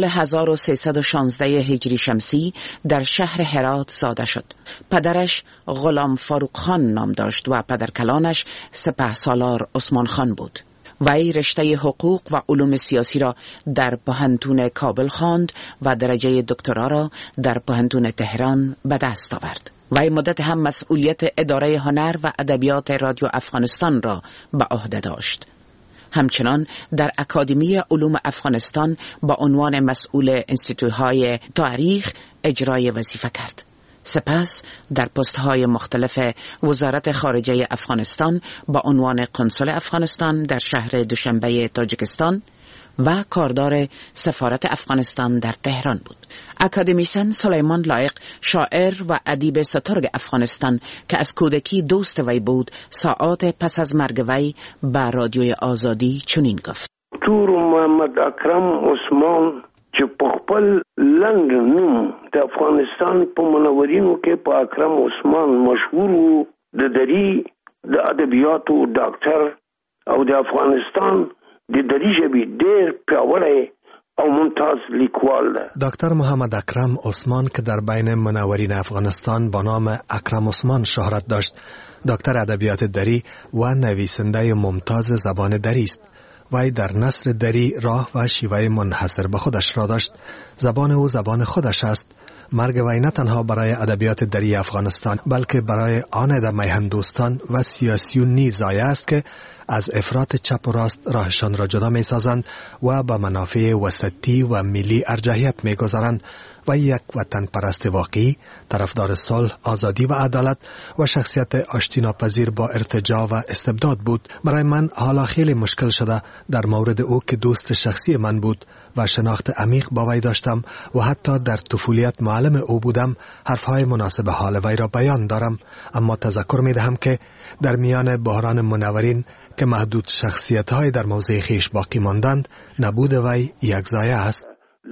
1316 هجری شمسی در شهر هرات زاده شد. پدرش غلام فاروق خان نام داشت و پدرکلانش سپهسالار عثمان خان بود. وی رشته حقوق و علوم سیاسی را در پوهنتون کابل خواند و درجه دکترا را در پوهنتون تهران به دست آورد. وی مدت هم مسئولیت اداره هنر و ادبیات رادیو افغانستان را به عهده داشت. همچنان در اکادمی علوم افغانستان با عنوان مسئول انستیتوهای تاریخ اجرای وظیفه کرد. سپس در پست‌های مختلف وزارت خارجه افغانستان با عنوان قنصل افغانستان در شهر دوشنبه تاجیکستان و کاردار سفارت افغانستان در تهران بود. اکادمیسن سلیمان لایق، شاعر و ادیب سترگ افغانستان که از کودکی دوست وی بود، ساعات پس از مرگ وی به رادیوی آزادی چنین گفت: دکتر محمد اکرم عثمان چې په خپل لنډ نوم د افغانستان په منورینو کې په اکرم عثمان مشهور وو. د دری د ادبیاتو ډاکټر او د افغانستان د دری ژبې ډېر پیاوړی او ممتاز لیکوال ده. دکتر محمد اکرم عثمان که در بین منورین افغانستان با نام اکرم عثمان شهرت داشت، دکتر ادبیات دری و نویسنده ممتاز زبان دری است. وی در نثر دری راه و شیوه منحصر به خودش را داشت. زبان او زبان خودش است. مرگ وی نه تنها برای ادبیات دری افغانستان بلکه برای آن میهن دوستان و سیاسیون نیز ضایع است که از افراط چپ و راست راهشان را جدا می سازند و به منافع وسطی و ملی ارجحیت می گذارند و یک وطن پرست واقعی، طرفدار صلح، آزادی و عدالت و شخصیت آشتی ناپذیر با ارتجاع و استبداد بود. برای من حالا خیلی مشکل شده در مورد او که دوست شخصی من بود و شناخت عمیق با وی داشتم و حتی در طفولیت معلم او بودم. حرفهای مناسب حال وی را بیان دارم، اما تذکر می دهم که در میان بحران منورین که محدود شخصیت‌های در موضع خیش باقی ماندند، نبود وی یک ضایعه است.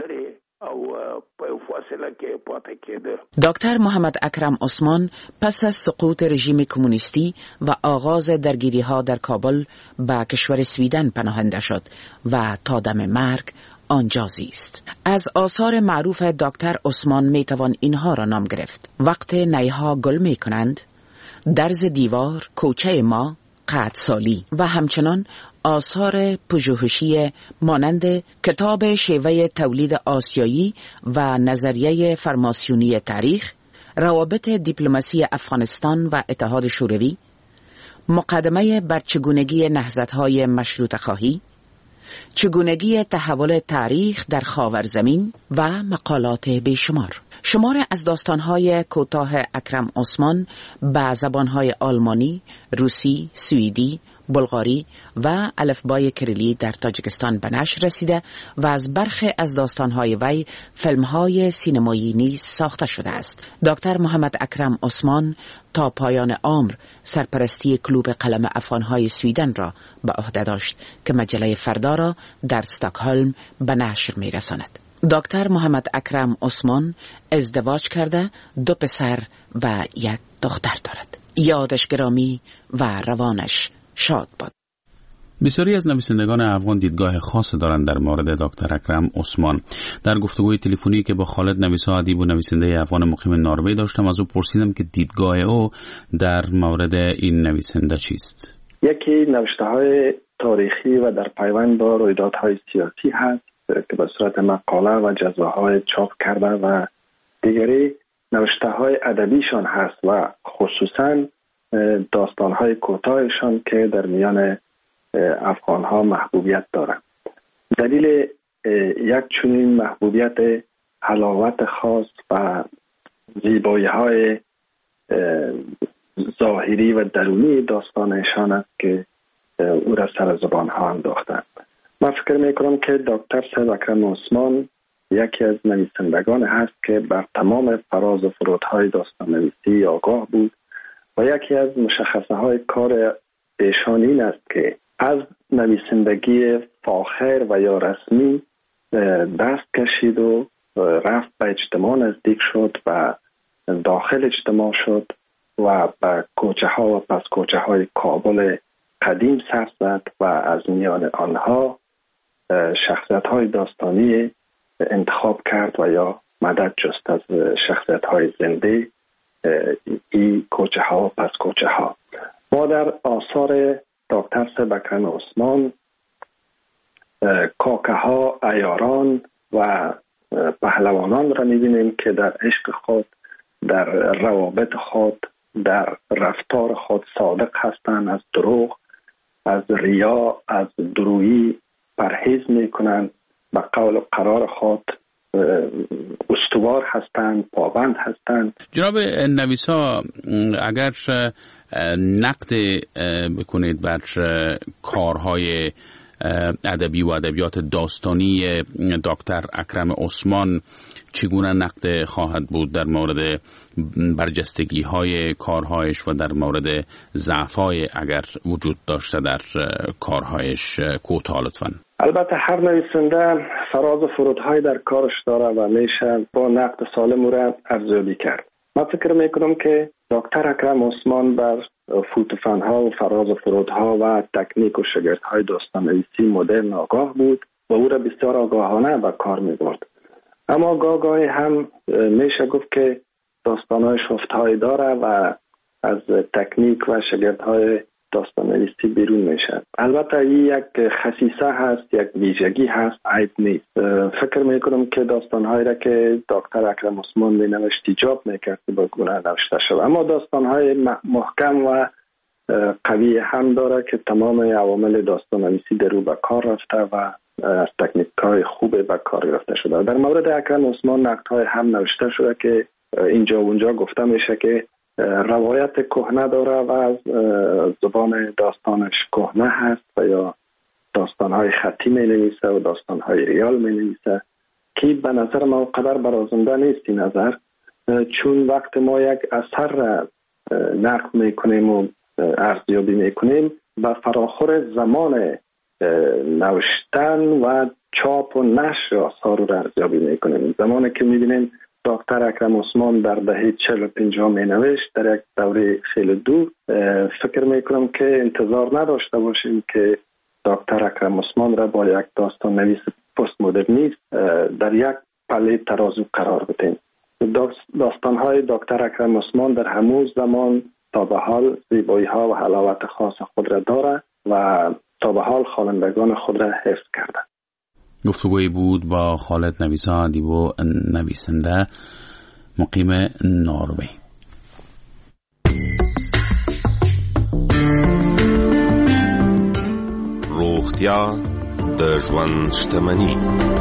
دکتر محمد اکرم عثمان پس از سقوط رژیم کمونیستی و آغاز درگیری‌ها در کابل به کشور سویدن پناهنده شد و تا دم مرگ آنجا زیست. از آثار معروف دکتر عثمان میتوان اینها را نام گرفت: وقت نیها گل میکنند، درز دیوار، کوچه ما، قحط سالی و همچنان آثار پژوهشی مانند کتاب شیوه تولید آسیایی و نظریه فرماسیونی تاریخ، روابط دیپلماسی افغانستان و اتحاد شوروی، مقدمه بر چگونگی نهضت‌های مشروطه خواهی، چگونگی تحول تاریخ در خاورزمین و مقالات بیشمار. شمار از داستان‌های کوتاه اکرم عثمان به زبان‌های آلمانی، روسی، سوئدی، بلغاری و الفبای کریلی در تاجیکستان به نشر رسیده و از برخی از داستان‌های وی فیلم‌های سینمایی نیز ساخته شده است. دکتر محمد اکرم عثمان تا پایان عمر سرپرستی کلوب قلم افغان‌های سویدن را به عهده داشت که مجله فردا را در استکهلم به نشر می‌رساند. دکتر محمد اکرم عثمان ازدواج کرده، 2 پسر و 1 دختر دارد. یادش گرامی و روانش شاد باد. بسیاری از نویسندگان افغان دیدگاه خاص دارند در مورد دکتر اکرم عثمان. در گفتگوی تلفنی که با خالد نویسا ادیب و نویسنده افغان مقیم نروژ داشتم، از او پرسیدم که دیدگاه او در مورد این نویسنده چیست. یکی نوشته‌های تاریخی و در پیوند با رویدادهای سیاسی هست که به صورت مقاله و جزوه‌های چاپ کرده و دیگری نوشته‌های ادبیشان هست و خصوصاً داستان‌های کوتاهشان که در میان افغان‌ها محبوبیت دارند. دلیل یک چنین محبوبیت حلاوت خاص و زیبایی‌های ظاهری و درونی داستانشان است که او را سر زبان‌ها انداختند. من فکر می‌کنم که دکتر صاحب اکرم عثمان یکی از نویسندگان هست که بر تمام فراز و فرودهای داستان نویسی آگاه بود و یکی از مشخصه های کار ایشان این است که از نویسندگی فاخر و یا رسمی دست کشید و رفت به اجتماع نزدیک شد و داخل اجتماع شد و به کوچه ها و پس کوچه های کابل قدیم سر زد و از میان آنها شخصیت‌های داستانی انتخاب کرد و یا مدد جست از شخصیت‌های زنده ای کوچه ها پس کوچه ها. ما در آثار دکتر صاحب اکرم عثمان کاکه ها، عیاران و پهلوانان را می‌بینیم که در عشق خود، در روابط خود، در رفتار خود صادق هستند، از دروغ، از ریا، از درویی پرهیز میکنند، به قول و قرار خود استوار هستند، پابند هستند. جناب نویسا، اگر نقد بکنید بر کارهای ادبی و ادبیات داستانی دکتر اکرم عثمان، چگونه نقد خواهد بود در مورد برجستگی های کارهایش و در مورد ضعف‌های اگر وجود داشته در کارهایش کوتاه لطفاً؟ البته هر نویسنده فراز و فرودهای در کارش داره و میشه با نقد سالم را ارزیابی کرد. من فکر میکنم که دکتر اکرم عثمان بر فوتوفن‌ها و فراز و فرودها و تکنیک و شگردهای داستان‌نویسی مدرن آگاه بود و او را بسیار آگاهانه به کار می‌برد. اما گاهی هم میشه گفت که داستان‌های شفت‌هایی داره و از تکنیک و شگردهای داستان‌نویسی بیرون میشه. البته این یک خصیصه هست، یک ویژگی هست، عیب نیست. فکر میکنم که داستان‌هایی را که دکتر اکرم عثمان مینوشت ایجاب میکرد که با گونه نوشته شد، اما داستان‌های محکم و قوی هم داره که تمام عوامل داستان‌نویسی در او به کار رفته و از تکنیک‌های خوب به کار گرفته شده. در مورد اکرم عثمان نقدهای هم نوشته شده که اینجا و اونجا گفته میشه که روایت کهنه داره و از زبان داستانش کهنه هست و یا داستانهای خطی می نویسه و داستانهای ریال می نویسه که به نظر ما قدر برازنده نیست این نظر، چون وقت ما یک اثر را نقد می کنیم و ارزیابی می کنیم به فراخور زمان نوشتن و چاپ و نشر آثار را ارزیابی می کنیم. زمانی که می بینیم دکتر اکرم عثمان در دهه 40-50 می نوشت در یک دوره خیلی دور، فکر می کنم که انتظار نداشته باشیم که دکتر اکرم عثمان را با یک داستان نویس پست مدرنیست در یک پله ترازو قرار بدیم. داستان‌های دکتر اکرم عثمان در همون زمان تا به حال زیبایی‌ها و حلاوت خاص خود را داره و تا به حال خوانندگان خود را حفظ کرده. گفتگویی بود با خالد نویسا، ادیب و نویسنده مقیم نروژ. روغتیا د ژوند شتمني.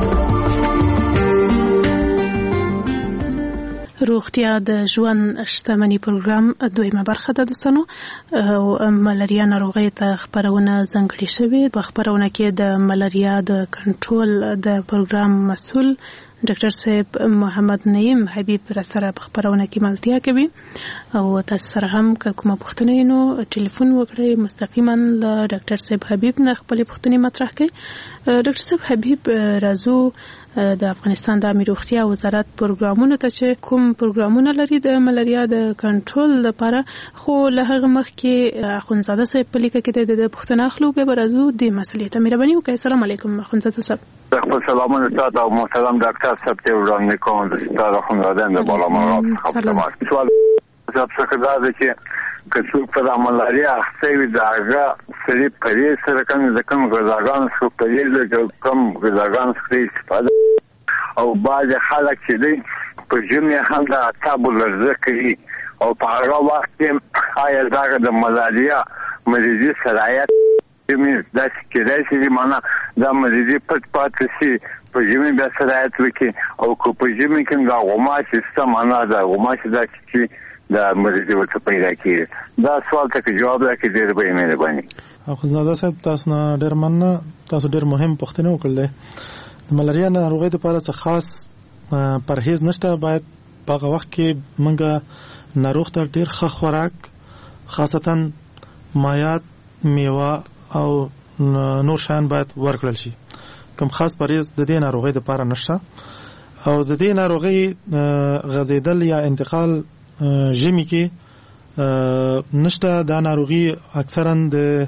روغتیا د ژوند شتمني پروګرام دویمه برخه ده دوستانو. ملاریا ناروغۍ ته خپرونه ځانګړې شوې. په خپرونه کې د ملاریا د کنټرول د پروګرام مسؤل ډاکټر صاحب محمد نعیم حبیب را سره په خپرونه کې ملتیا کوي او تاسو سره هم که کومه پوښتنه نو ټلیفون وکړئ، مستقیما له ډاکټر صاحب حبیب نه خپلې پوښتنې مطرح کړئ. ډاکټر صاحب حبیب، راځو د افغانستان د عامه روغتیا وزارت پروګرامونو ته چې کوم پروګرامونه لري د ملاریا د کنټرول لپاره، خو له هغه مخکې اخوندزاده صاحب په لیکه کې د پوښتنه اخلو، بیا به راځو د مسلې ته. مهرباني وکړئ. السلام علیکم اخوندزاده صاحب. خپل سلامونه تاسو او محترم ډاکټر صاحب ته وړاندې کوم. د ستاسو اخوندزاده د بالا مراد خبره سوال زاب څخه دا چې کڅوک په ملاریا اخته وي داغه سری پرې سره کوم ځکه غذاګان شو پرې د کوم غذاګان څخه استفاده او بعض خلک چې دی په جمعه هم دا تابو لرزه کوي او په هغه وخت کې آیا داغه د ملاریا مریضي سرایت جمعه داسې کېدای شي معنا دا مریضي پټ پاتې شي په جمعه بیا سرایت وکړي او که په جمعه کې دا غوماش سیستم معنا دا غوماش دا چې دا مریضي ورته پیدا کیږي. دا سوال ته جواب راکړئ، ډېر به مهرباني. اخوندزاده صاحب تاسو نه ډېر مننه. تاسو ډېر مهم پوښتنه وکړلې. د ملاریا ناروغۍ لپاره څه خاص پرهیز نشته. باید په هغه وخت کې موږ ناروغ ته ډېر ښه خوراک، خاصتا مایعات، میوه او نور شیان باید ورکړل شي. کوم خاص پرهیز د دې ناروغۍ لپاره نشته او د دې ناروغۍ غځېدل یا انتقال ژمي کې نشته. دا ناروغي اکثرا د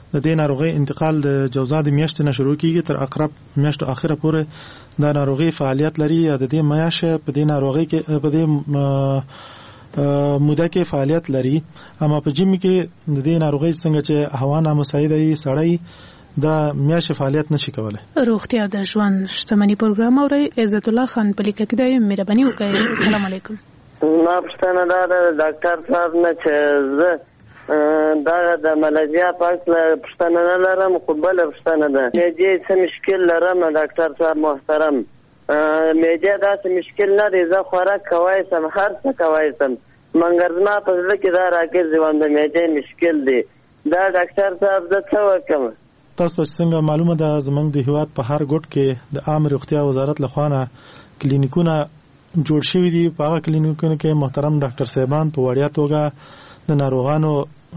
د دې ناروغي انتقال د جوزا د میاشتې نه شروع کیږي تر اقرب میاشتو اخره پورې د ناروغي فعالیت لري. د دې میاشت په دې ناروغي کې په دې موده کې فعالیت لري. اما په جمی کې د دې ناروغي څنګه چې هوا نامساعده وي سړی د میاشت فعالیت نشي کولای. روغتیا د ژوند شتمنۍ پروګرام اوري. عزت الله خان په لیکه کې د مهرباني وکړئ. السلام علیکم. ما پښتنه دا ډاکټر صاحب نه چې زه دا د ملاریا په اړه پښتنه نه لرم خو بل پښتنه ده میجه څه مشکل لرم ډاکټر صاحب محترم. میجه دا څه مشکل نه دی زه خوراک کوای سم هر څه کوای سم مګر زما په ځل کې دا راګرځي وند میجه مشکل دی دا ډاکټر صاحب زه څه وکم. تاسو څنګه معلومه ده زمنګ د هیواد په هر ګوټ کې د عام روغتیا وزارت لخوا نه کلینیکونه جوړ شوي دي. په هغه کلینیکونو کې محترم ډاکټر صاحبان په وړیا توګه د ناروغانو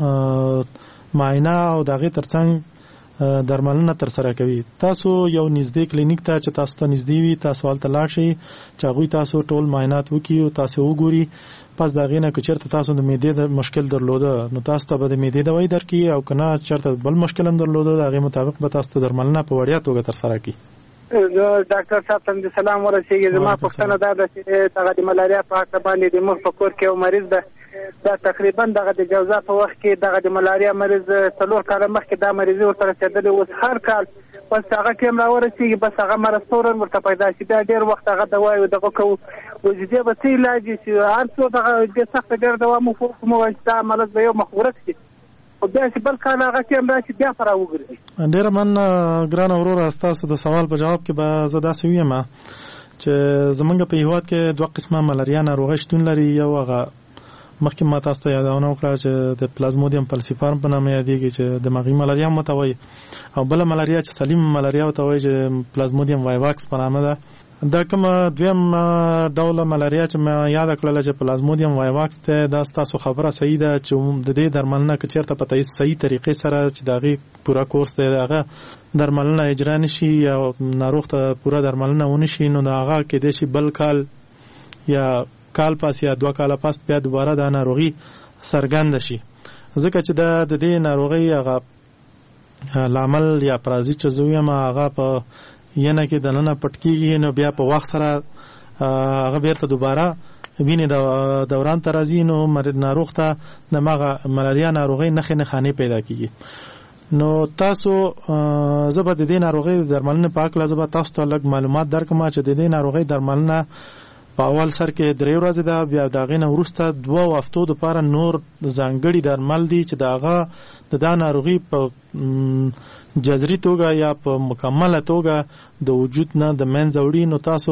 معاینه او دغه ترڅنګ درملنه تر سره کوي. تاسو یو نږدې کلینیک ته چې تاسو ته نږدې وي تاسو ولته لاړ شئ چې هغه تاسو ټول معاینات وکړي او تاسو وګوري. پس دغه نه کچرته تاسو د معدې د مشکل درلوده نو تاسو ته به د معدې دوايي درکړي او کنه چرته بل مشکل هم درلوده دغه مطابق به تاسو ته درملنه په وړیا توګه تر سره کوي. ډاکټر صاحب ته سلام ورسیږي. زما پوښتنه دا ده چې دغه د ملاریا په اړه باندې د مخ په کور کې یو مریض ده دا تقریبا دغه د جوزا په وخت کې دغه د ملاریا مریض 3 کال مخکې دا مریض ورته رسیدلی اوس هر کال بس هغه کې هم راورسیږي بس هغه مرستورن ورته پیدا شي بیا ډېر وخت هغه دوايي دغه کوو وجدي به څه علاج شي هر څو دغه د سخت ډېر دوا مو فوق مو وستا ملز به یو مخورت شي او بیا چې بل کال هغه کې هم راشي بیا فرا وګرځي. ډېر من ګران اورور تاسو د سوال په جواب کې به زه داسې وایم چې زمونږ په هیواد کې دوه قسمه ملاریا ناروغي شتون لري. یو هغه مخکې ما تاسو ته یادونه وکړه چې د پلازمودیم فالسیفارم په نامه یادېږي چې دماغي ملاریا متوي او بل ملاریا چې سلیم ملاریا متوي چې پلازمودیم وایواکس په نامه ده. دا کوم دویم ډول ملاریا چې ما یاد کړل چې پلازمودیم وایواکس ته دا تاسو خبره صحیح ده چې د دې درملنه کچیرته په صحیح طریقې سره چې داغي پورا کورس دی هغه درملنه اجرا نشي او ناروغ ته پورا درملنه ونشي نو هغه کې د شي بل کال یا کال پاس یا 2 کال پاس بیا دوباره د ناروغي سرګند شي. ځکه چې د دې ناروغي هغه لامل یا پرازیت چې زوی ما هغه په ینه کې دنه پټکیږي نو بیا په وخت سره هغه بیرته دوباره ویني د دوران ترازی نو ناروغ ته دماغه ملاریا ناروغي نه خاني پیدا کیږي. نو تاسو زبر د دې ناروغي درملنه پاک لازم تاسو ته لږ معلومات درکمه چې د دې ناروغي درملنه په اول سر کې 3 ورځې ده بیا دغه نه ورسته 2 هفتو لپاره نور ځانګړي درمل دي چې داغه د ناروغي په جذري توګه یا په مکمله توګه د وجود نه د منځ وړي. نو تاسو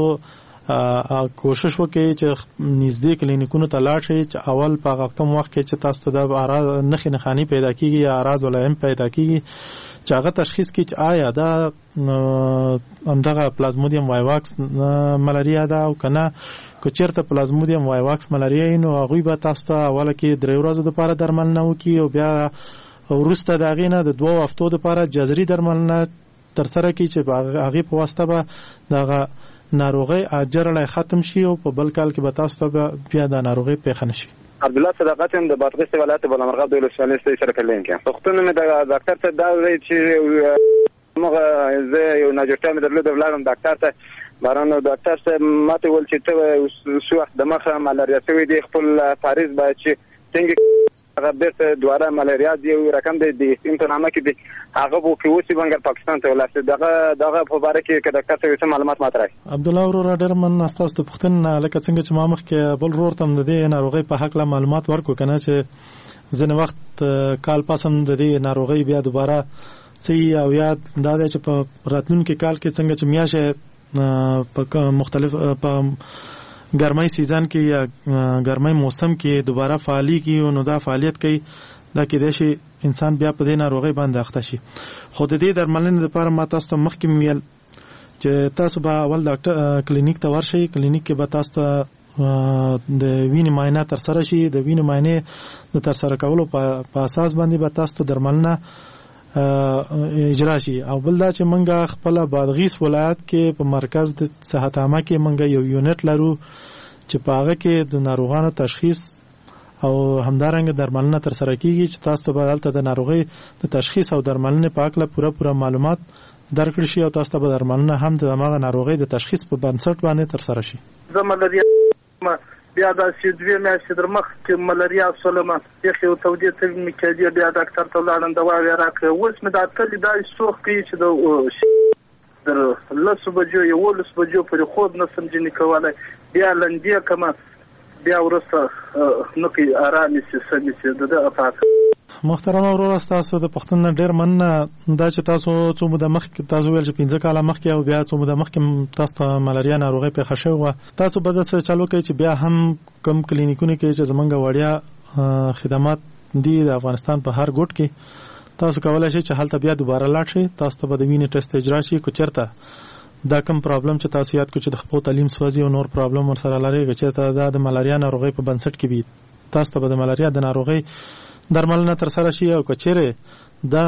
کوشش وکړئ چې نږدې کلینیکونو ته لاړ شئ چې اول په کوم وخت کې چې تاسو ته د نښې خاني پیدا کیږي یا اعراض ولا هم پیدا کیږي چې هغه تشخیص کړي چې آیا دا همدغه پلازمودیم وایواکس ملاریا ده او کنه که چیرته پلازمودیم وایواکس ملاریا نو هغه به تاسو ته اوله کې 3 ورځې لپاره درملنه وکړي او بیا ورسته دغه نه د 2 هفتو لپاره جذري درملنه تر سره کړي چې هغه په واسطه به دغه ناروغي اجرله ختم شي او په بل کال کې به تاسو ته بیا د ناروغي پیښ نشي. عبدالله صداقت د بادغیس ولایت بلمرغاب د ولسوالۍ سره کلین کې پښتون مې د ډاکټر ته دا وایي چې موږ زه یو ناجوړتیا مې درلوده ولاړم ډاکټر ته بارانو ډاکټر ته ماته ول چې ته شو وخت د مخه ملاریا شوی دی خپل پاریس باید چې څنګه هغه بیرته دواره ملاریا دی یو رقم دی د سیمټومه کې دی هغه وو کې اوسې بنګر پاکستان ته ولاسته دغه په اړه کې کله ډاکټر ته معلومات ماتره. عبدالله ورور ډېر من استاد ته پښتن لکه څنګه چې ما مخ کې بل ورور تم د دې ناروغي په حق لا معلومات ورکو کنه چې ځنه وخت کال پاسم د دې ناروغي بیا دوباره سي او یاد دا چې په راتلونکي کال کې څنګه چې میاشه په مختلف په ګرمای سیزن کې یا ګرمای موسم کې دوباره فعالی کی او نو دا فعالیت کوي دا کې د شي انسان بیا په دې ناروغي باندې اخته شي. خود دې درملنې لپاره ما تاسو ته مخکې ویل چې تاسو به اول ډاکټر کلینیک ته ورشئ. کلینیک کې به تاسو ته د وینې معاینه تر سره شي. د وینې معاینه د تر سره کولو په اساس باندې به تاسو ته درملنه اجرا شي. او بل دا چې منګه خپل بادغیس ولایت کې په مرکز د صحت عامه کې منګه یو یونټ لرو چې په هغه کې د ناروغانو تشخیص او همدارنګه درملنه تر سره کیږي چې تاسو ته بدلته د ناروغي د تشخیص او درملنه په اړه پوره معلومات درکړي شي او تاسو ته به درملنه هم د هغه ناروغي د تشخیص په بنسټ باندې تر سره شي. زه ملاریا بیا د سیدوی میاشتې در مخ کې ملاریا سولمه یخي او تودې ته مې کېږي بیا ډاکټر ته لاړم دوا یې راکړه اوس مې دا تل دا سوخ کې چې د لسو بجو یو لس بجو پر خوب نه سمجنې کولای بیا لندې کما بیا ورسته نو کې آرامي سي سمې سي د افاق. محترم اورور تاسو د پښتون ډیر مننه دا چې تاسو څو موده مخکې تاسو ویل چې 15 کاله مخکې او بیا څو موده مخکې تاسو ته ملاریا ناروغي په خښه و تاسو به د څه چالو کوي چې بیا هم کم کلینیکونه کې چې زمونږ وړیا خدمات دي د افغانستان په هر ګوټ کې تاسو کولای شئ چې هلته بیا دوباره لاړ شئ تاسو ته به د وینې ټیسټ اجرا شي کو چرته دا کوم پرابلم چې تاسو یاد کو چې د خپل تعلیم سوځي او نور پرابلم ورسره لري چې د ملاریا ناروغي په بنسټ کې وي تاسو ته به د ملاریا د ناروغي درملنه تر سره شي او کچېره دا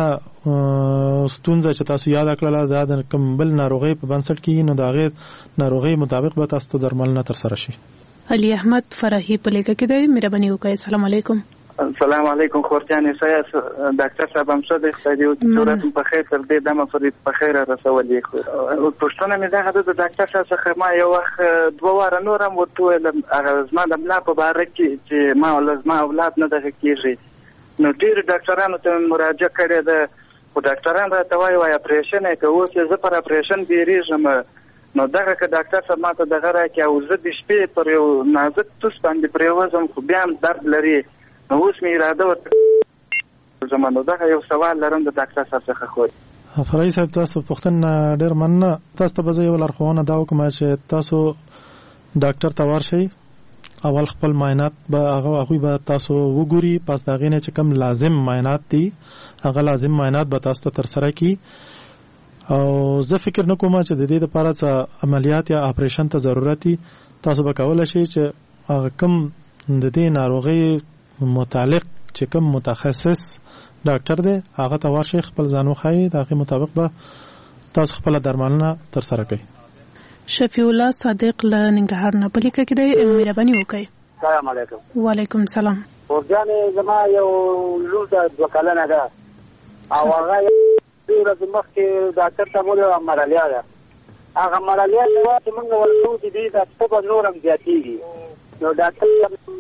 ستونزه چې تاسو یاد کړل دا د کمبل ناروغي په بنسټ کې نو دا غي ناروغي مطابق به تاسو ته درملنه تر سره شي. علي احمد فرحي په لیکه کې دی مهرباني وکړئ. السلام علیکم. السلام علیکم خورجان سایه ډاکټر صاحب هم څه د استادیو صورت په خیر تر دې دمه فرید په خیر رسولې خو پښتون مې دا د ډاکټر صاحب څخه ما یو وخت 2 واره نورم ورته هغه زما د بلا په باره کې چې ما ولزما اولاد نه دغه کېږي نو ډیر ډاکټرانو ته مراجعه کړې ده خو ډاکټران راته وایي اپریشن یې کوو چې زه پر اپریشن بیریږم نو دغه که ډاکټر صاحب ماته دغه راکړي او زه د شپې پر یو نازک توس باندې پرېوځم خو بیا هم درد لري نو اوس مې اراده ورته زمانو دغه یو سوال لرم د ډاکټر صاحب څخه خو فرای صاحب تاسو پښتون ډیر مننه تاسو ته به یو لارښوونه دا وکم چې تاسو ډاکټر ته ورشئ اول خپل معاینات به هغه به تاسو وګوري پس دا غینه چې کم لازم معاینات دي هغه لازم معاینات به تاسو ته تر سره کی او زه فکر نکوم چې د دې لپاره څه عملیات یا اپریشن ته ضرورت دي تاسو به کولای شئ چې هغه کم د دې ناروغي متعلق چې کم متخصص ډاکټر دی هغه ته ورشئ خپل ځان وښایي دغه مطابق به تاسو خپل درملنه تر سره کړئ. شفیع الله صادق له ننګرهار نه په لیکه کې دی مهرباني وکړئ. السلام علیکم. وعلیکم السلام. ورجان زما یو لور د 2 کلنه ده او هغه ورځ مخکې ډاکټر ته موږ ملاریا ده هغه ملاریا چې موږ ورته دي دا څه نورم زیاتېږي نو ډاکټر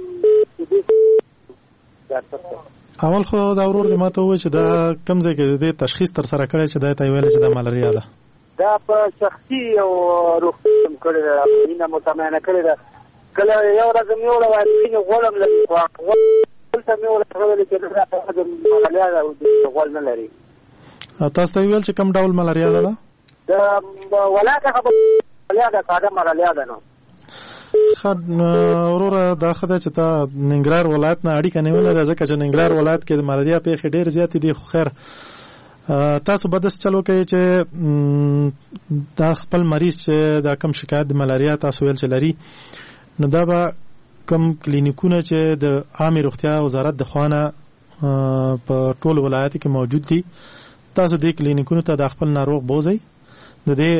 اول خو دا ورور دې ماته وایي چې دا کوم ځای کې د تشخیص تر سره کړی چې دا ته ویل چې دا ملاریا ده دا په شخصي او روغتون کړی دا نه متمانه کړی دا کله یو ورځ مې وړاندې غوړم لري ولته مې وړاندې چې دا ملاریا ده او غوړ نه لري تاسو ته ویل چې کوم ډول ملاریا ده دا ولاده خبره ملاریا ده ساده ملاریا ده نو خد وروره دا خدای چې تا ننګرهار ولایت نه اړیکه نیولې ځکه چې ننګرهار ولایت کې د ملاریا پیښې ډېر زیات دي خو خیر تاسو به داس چلو کوي چې دا خپل مریض چې دا کم شکایت د ملاریا تاسو ویل چې لري نو دا به کم کلینیکونه چې د عامه روغتیا وزارت د خوانه په ټول ولایت کې موجود دي تاسو د کلینیکونو ته د خپل ناروغ بوزي د دې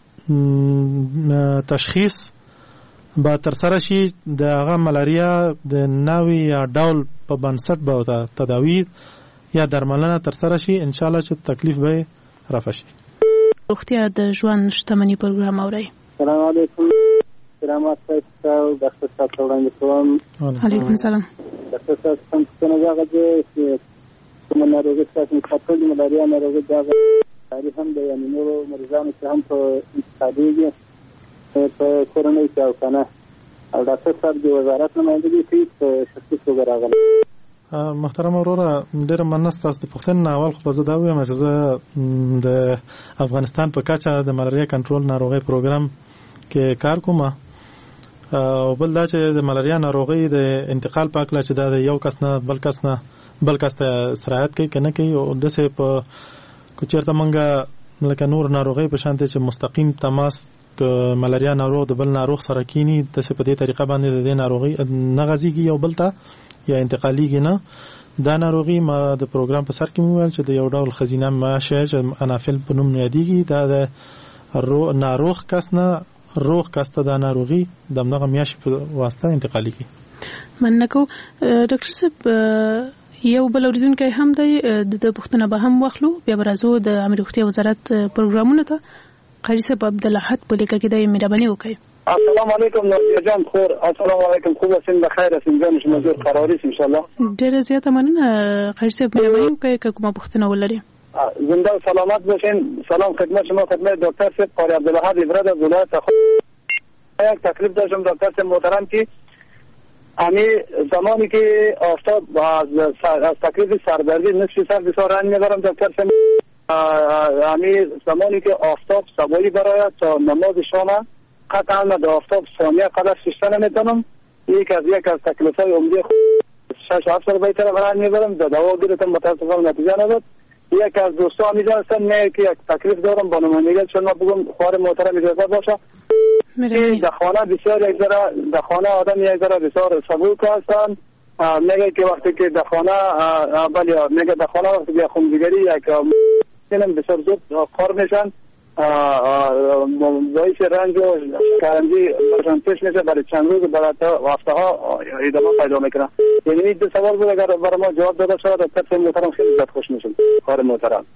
تشخیص با تر سره شي د هغه ملاریا د ناوی یا ډول په بنسټ به تداوی یا درملنه تر سره شي ان شاء الله چې تکلیف به رفع شي. روغتیا د ژوند شتمنۍ پروګرام اورئ. السلام علیکم. سلامات تاسو ډاکټر صاحب وړاندې کوم. علیکم السلام. ډاکټر صاحب څنګه راغلی چې کوم ناروغي تاسو خپل ملاریا ناروغي دا تاریخ هم د یعنی نورو مریضانو چې هم په انتقادیږي په کورنۍ کې او کنه او ډاکټر صاحب د وزارت نمائندګي فیس شخصي توګه راغلی. محترم وروره ډېر مننه تاسو د پښتون اول خو زه دا وایم چې زه د افغانستان په کچه د ملاریا کنټرول ناروغي پروګرام کې کار کوم او بل دا چې د ملاریا ناروغي د انتقال په اړه چې دا یو کس نه بل کس ته سرایت کوي کنه کوي او دسه په کوچرته منګه لکه نور ناروغي په شانته چې مستقیم تماس ملاریا ناروغ د بل ناروغ سره کینی د څه په دې طریقه باندې د ناروغي نغزيږي یو بلته یا انتقاليږي نه دا ناروغي ما د پروګرام په سر کې ویل چې د یو ډول خزینه ماشه چې انافیل په نوم یادېږي دا د ناروغ کس نه روغ کس ته د ناروغي دغه میاشت په واسطه انتقاليږي. مننه کو ډاکټر صاحب یو بل اوریدونکی هم دی د پښتنه به هم واخلو بیا برازو د امیر روغتیا وزارت پروګرامونه ته قاری صاحب عبدالحد په لیکه کې د مهرباني وکړي. السلام علیکم نور جان خور السلام علیکم خوب هستین بخیر هستین جانش مزور قراری ان شاء الله. ډیره زیاته مننه قاری صاحب مهرباني وکړئ که کومه پښتنه ولري. زنده و سلامت باشین. سلام خدمت شما خدمت دکتر صاحب قاری عبدالحد ابراد از ولایت یک تکلیف داشتم دکتر صاحب محترم که امی زمانی که آفتاب از تکلیف سردردی نصف سر بسیار رنگ میبرم دکتر صاحب امی زمانی که آفتاب سواری براید تا نماز شام قطعا در آفتاب ثانیه قدر ششتن نمیتونم. یک از تکلیف های عمدی 6-7 سال بیتر رنگ میبرم در دوا گیرتم متاسفانه نتیجه نداد. یک از دوستان اینجا هستن نه که یک تکلیف دارم با نمایندگی چون ما بگم خوار محترم اجازه باشه در خانه بسیار یک ذره در خانه آدم یک ذره بسیار سبوک هستن. میگه که وقتی که در خانه بله میگه در خانه وقتی که خونگیری یک بسیار زود کار میشن باعث رنج و شکنجه پیش میشه برای چند روز برای هفته ها ادامه پیدا میکنه. یعنی این دو سوال بود اگر برای ما جواب داده شود دکتر محترم خیلی زیاد خوش میشم. کار محترم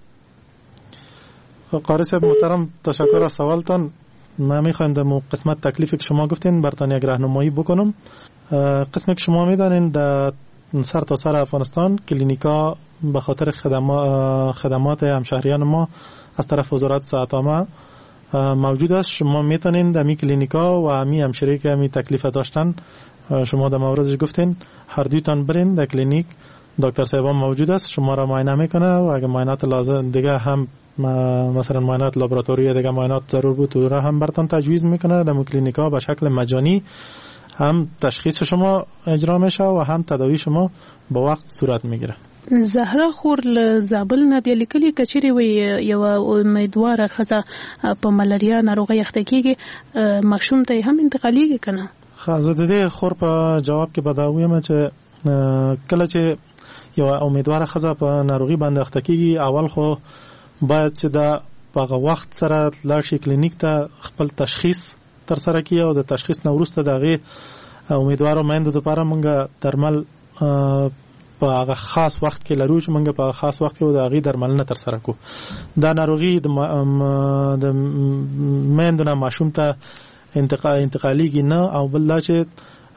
قاری صاحب محترم تشکر از سوالتان. من میخوایم در قسمت تکلیفی که شما گفتین براتون یک راهنمایی بکنم. قسمی که شما میدانین در سر تا سر افغانستان کلینیکا به خاطر خدمات همشهریان ما از طرف وزارت صحت عامه موجود است. شما میتونین در می کلینیکا و می همشهری که می تکلیف داشتن شما در موردش گفتین هر دویتان برین در کلینیک دکتر صاحب موجود است شما را معاینه میکنه و اگه معاینات لازم دیگه هم مثلا معاینات لابراتوری دیگه معاینات ضرور بود و را هم براتون تجویز میکنه. در کلینیکا به شکل مجانی هم تشخیص شما اجرا میشه و هم تداوی شما با وقت صورت میگیره. زهرا خور له زابل نه بیا لیکلي کچېری وي یو امیدواره ښځه په ملاریا ناروغۍ اخته کېږي ماشوم ته هم انتقالېږي که نه؟ زه د دې خور په جواب کې به دا ووایم چې کله چې یو امیدواره ښځه په ناروغي باندې اخته کېږي اول خو باید چې دا په هغه وخت سره لاړ شي کلینیک ته خپل تشخیص ترسره کړي او د تشخیص نه وروسته د هغې امیدوارو میندو دپاره موږ درمل په هغه خاص وخت کې لرو چې موږ په خاص وخت کې د هغې درملنه ترسره کوو. دا ناروغي د میندو نه ماشوم ته انتقالیږي نه او بل دا چې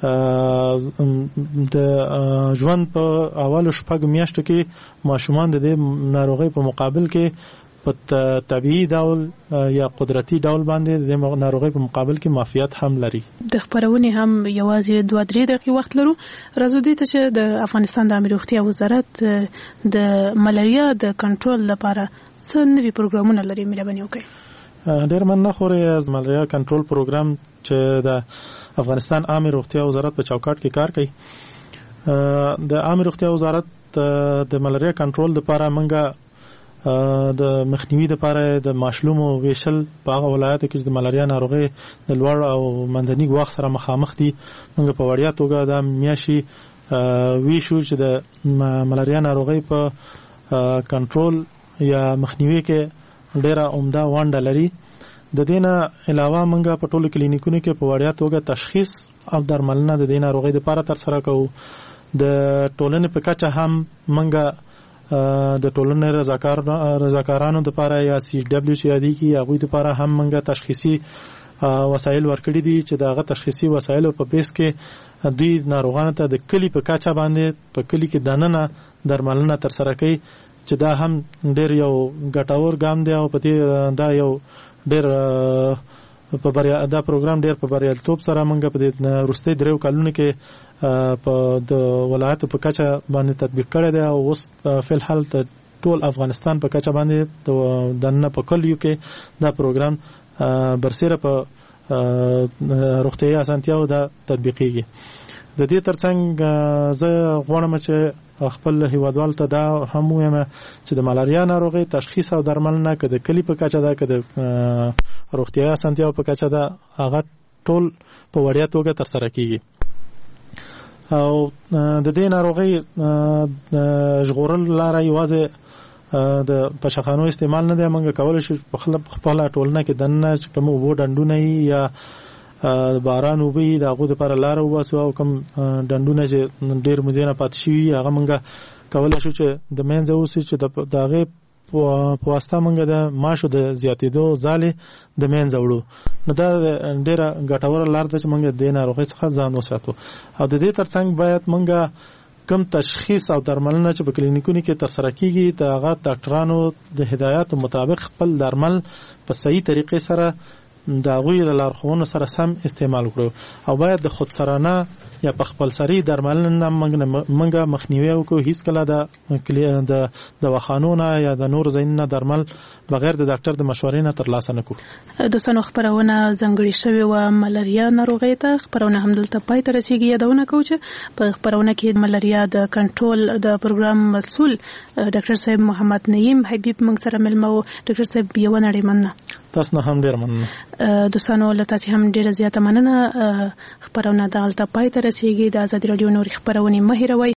د ژوند په اولو شپږو میاشتو کې ماشومان د دې ناروغۍ په مقابل کې په طبيعي ډول یا قدرتي ډول باندې د ناروغۍ په مقابل کې معافیت هم لري. د خبرونې هم یوازې 2-3 دقیقې وخت لرو. راځو دې ته چې د افغانستان د امیر روغتیا وزارت د ملاریا د کنټرول لپاره څه نوي پروګرامونه لري مهرباني وکړئ. ډېر مننه خورې از ملاریا کنټرول پروګرام چې د افغانستان امیر روغتیا وزارت په چوکاټ کې کار کوي. د امیر روغتیا وزارت د ملاریا کنټرول لپاره منګه د مخنیوي لپاره د ماشلومو ویشل په هغه ولایتو کې چې د ملاریا ناروغي د لوړ او منځني ګواښ سره مخامخ دي موږ په وړیا توګه د میاشي ویشو چې د ملاریا ناروغي په کنټرول یا مخنیوي کې ډیره عمده ونډه لري. د دینه علاوه موږ په ټولو کلینیکونو کې په وړیا توګه تشخیص او درملنه د دې ناروغي لپاره ترسره کوو. د ټولنې په کچه هم موږ د ټولنې رضاکارانو لپاره یا سی دبليو چې یادېږي هغوی لپاره هم موږ تشخیصي وسایل ورکړي دي چې دغه تشخیصي وسایلو په بیس کې دوی ناروغانو ته د کلی په کچه باندې په کلی کې دننه درملنه ترسره کوي چې دا هم ډېر یو ګټور ګام دی او په دې دا یو ډېر دا پروګرام ډېر په بریالیتوب سره موږ په دې وروستي 3 کلونو کې په د ولایت په کچه باندې تطبیق کړی دی او اوس فل حال ته ټول افغانستان په کچه باندې د نه په کلیو کې دا پروګرام برسره په روغتیايي اسانتیاو دا تطبیقیږي. د دې ترڅنګ زه غواړم چې خپل هیوادوال ته دا هم وایم چې د ملاریا ناروغي تشخیص او درملنه که د کلی په کچه ده که د روغتیايي اسانتیاو په کچه ده هغه ټول په وړیا توګه ترسره کیږي. او د دې ناروغي ژغورل لاره یوازې د پشخانو استعمال نه دی. موږ کولای شو په خپل ټولنه کې دنه چې کوم وو ډندونه یا باران وبي د هغه لپاره لار وباسو او کوم ډندونه چې ډیر مدینه پات شي هغه مونږه کولای شو چې د منځ اوسې چې د هغه په واسطه مونږ د ماشو د زیاتېدو ځالې د منځ وړو. نو دا ډیره ګټوره لار ده چې مونږ د ناروغۍ څخه ځان وساتو. او د دې ترڅنګ باید مونږ کم تشخیص او درملنه چې په کلینیکونو کې ترسره کیږي د هغه ډاکټرانو د هدایاتو مطابق خپل درمل په صحیح طریقې سره د هغوی د لارښوونو سره سم استعمال کړو او باید د خودسرانه یا په خپل سری درملنه منګه مخنیوي وکړو. هیڅ کله د دواخانونو یا د نور ځایونو درمل بغیر د ډاکټر د مشورې نه ترلاسه نه کړو. دوستانو خبرونه ځنګړې شوې و ملاریا ناروغۍ ته. خبرونه همدلته پای ته رسیږي. یادونه کوم چې په خبرونه کې ملاریا د کنټرول د پروګرام مسؤل ډاکټر صاحب محمد نعیم حبیب موږ سره ملمو. ډاکټر صاحب یو نړۍ مننه. تاسو نه هم ډیر مننه. دوستانو له تاسو هم ډیره زیاته مننه. خبرونه دالته پای ته رسیږي. د آزادي رادیو نور خبرونه مه هېروئ.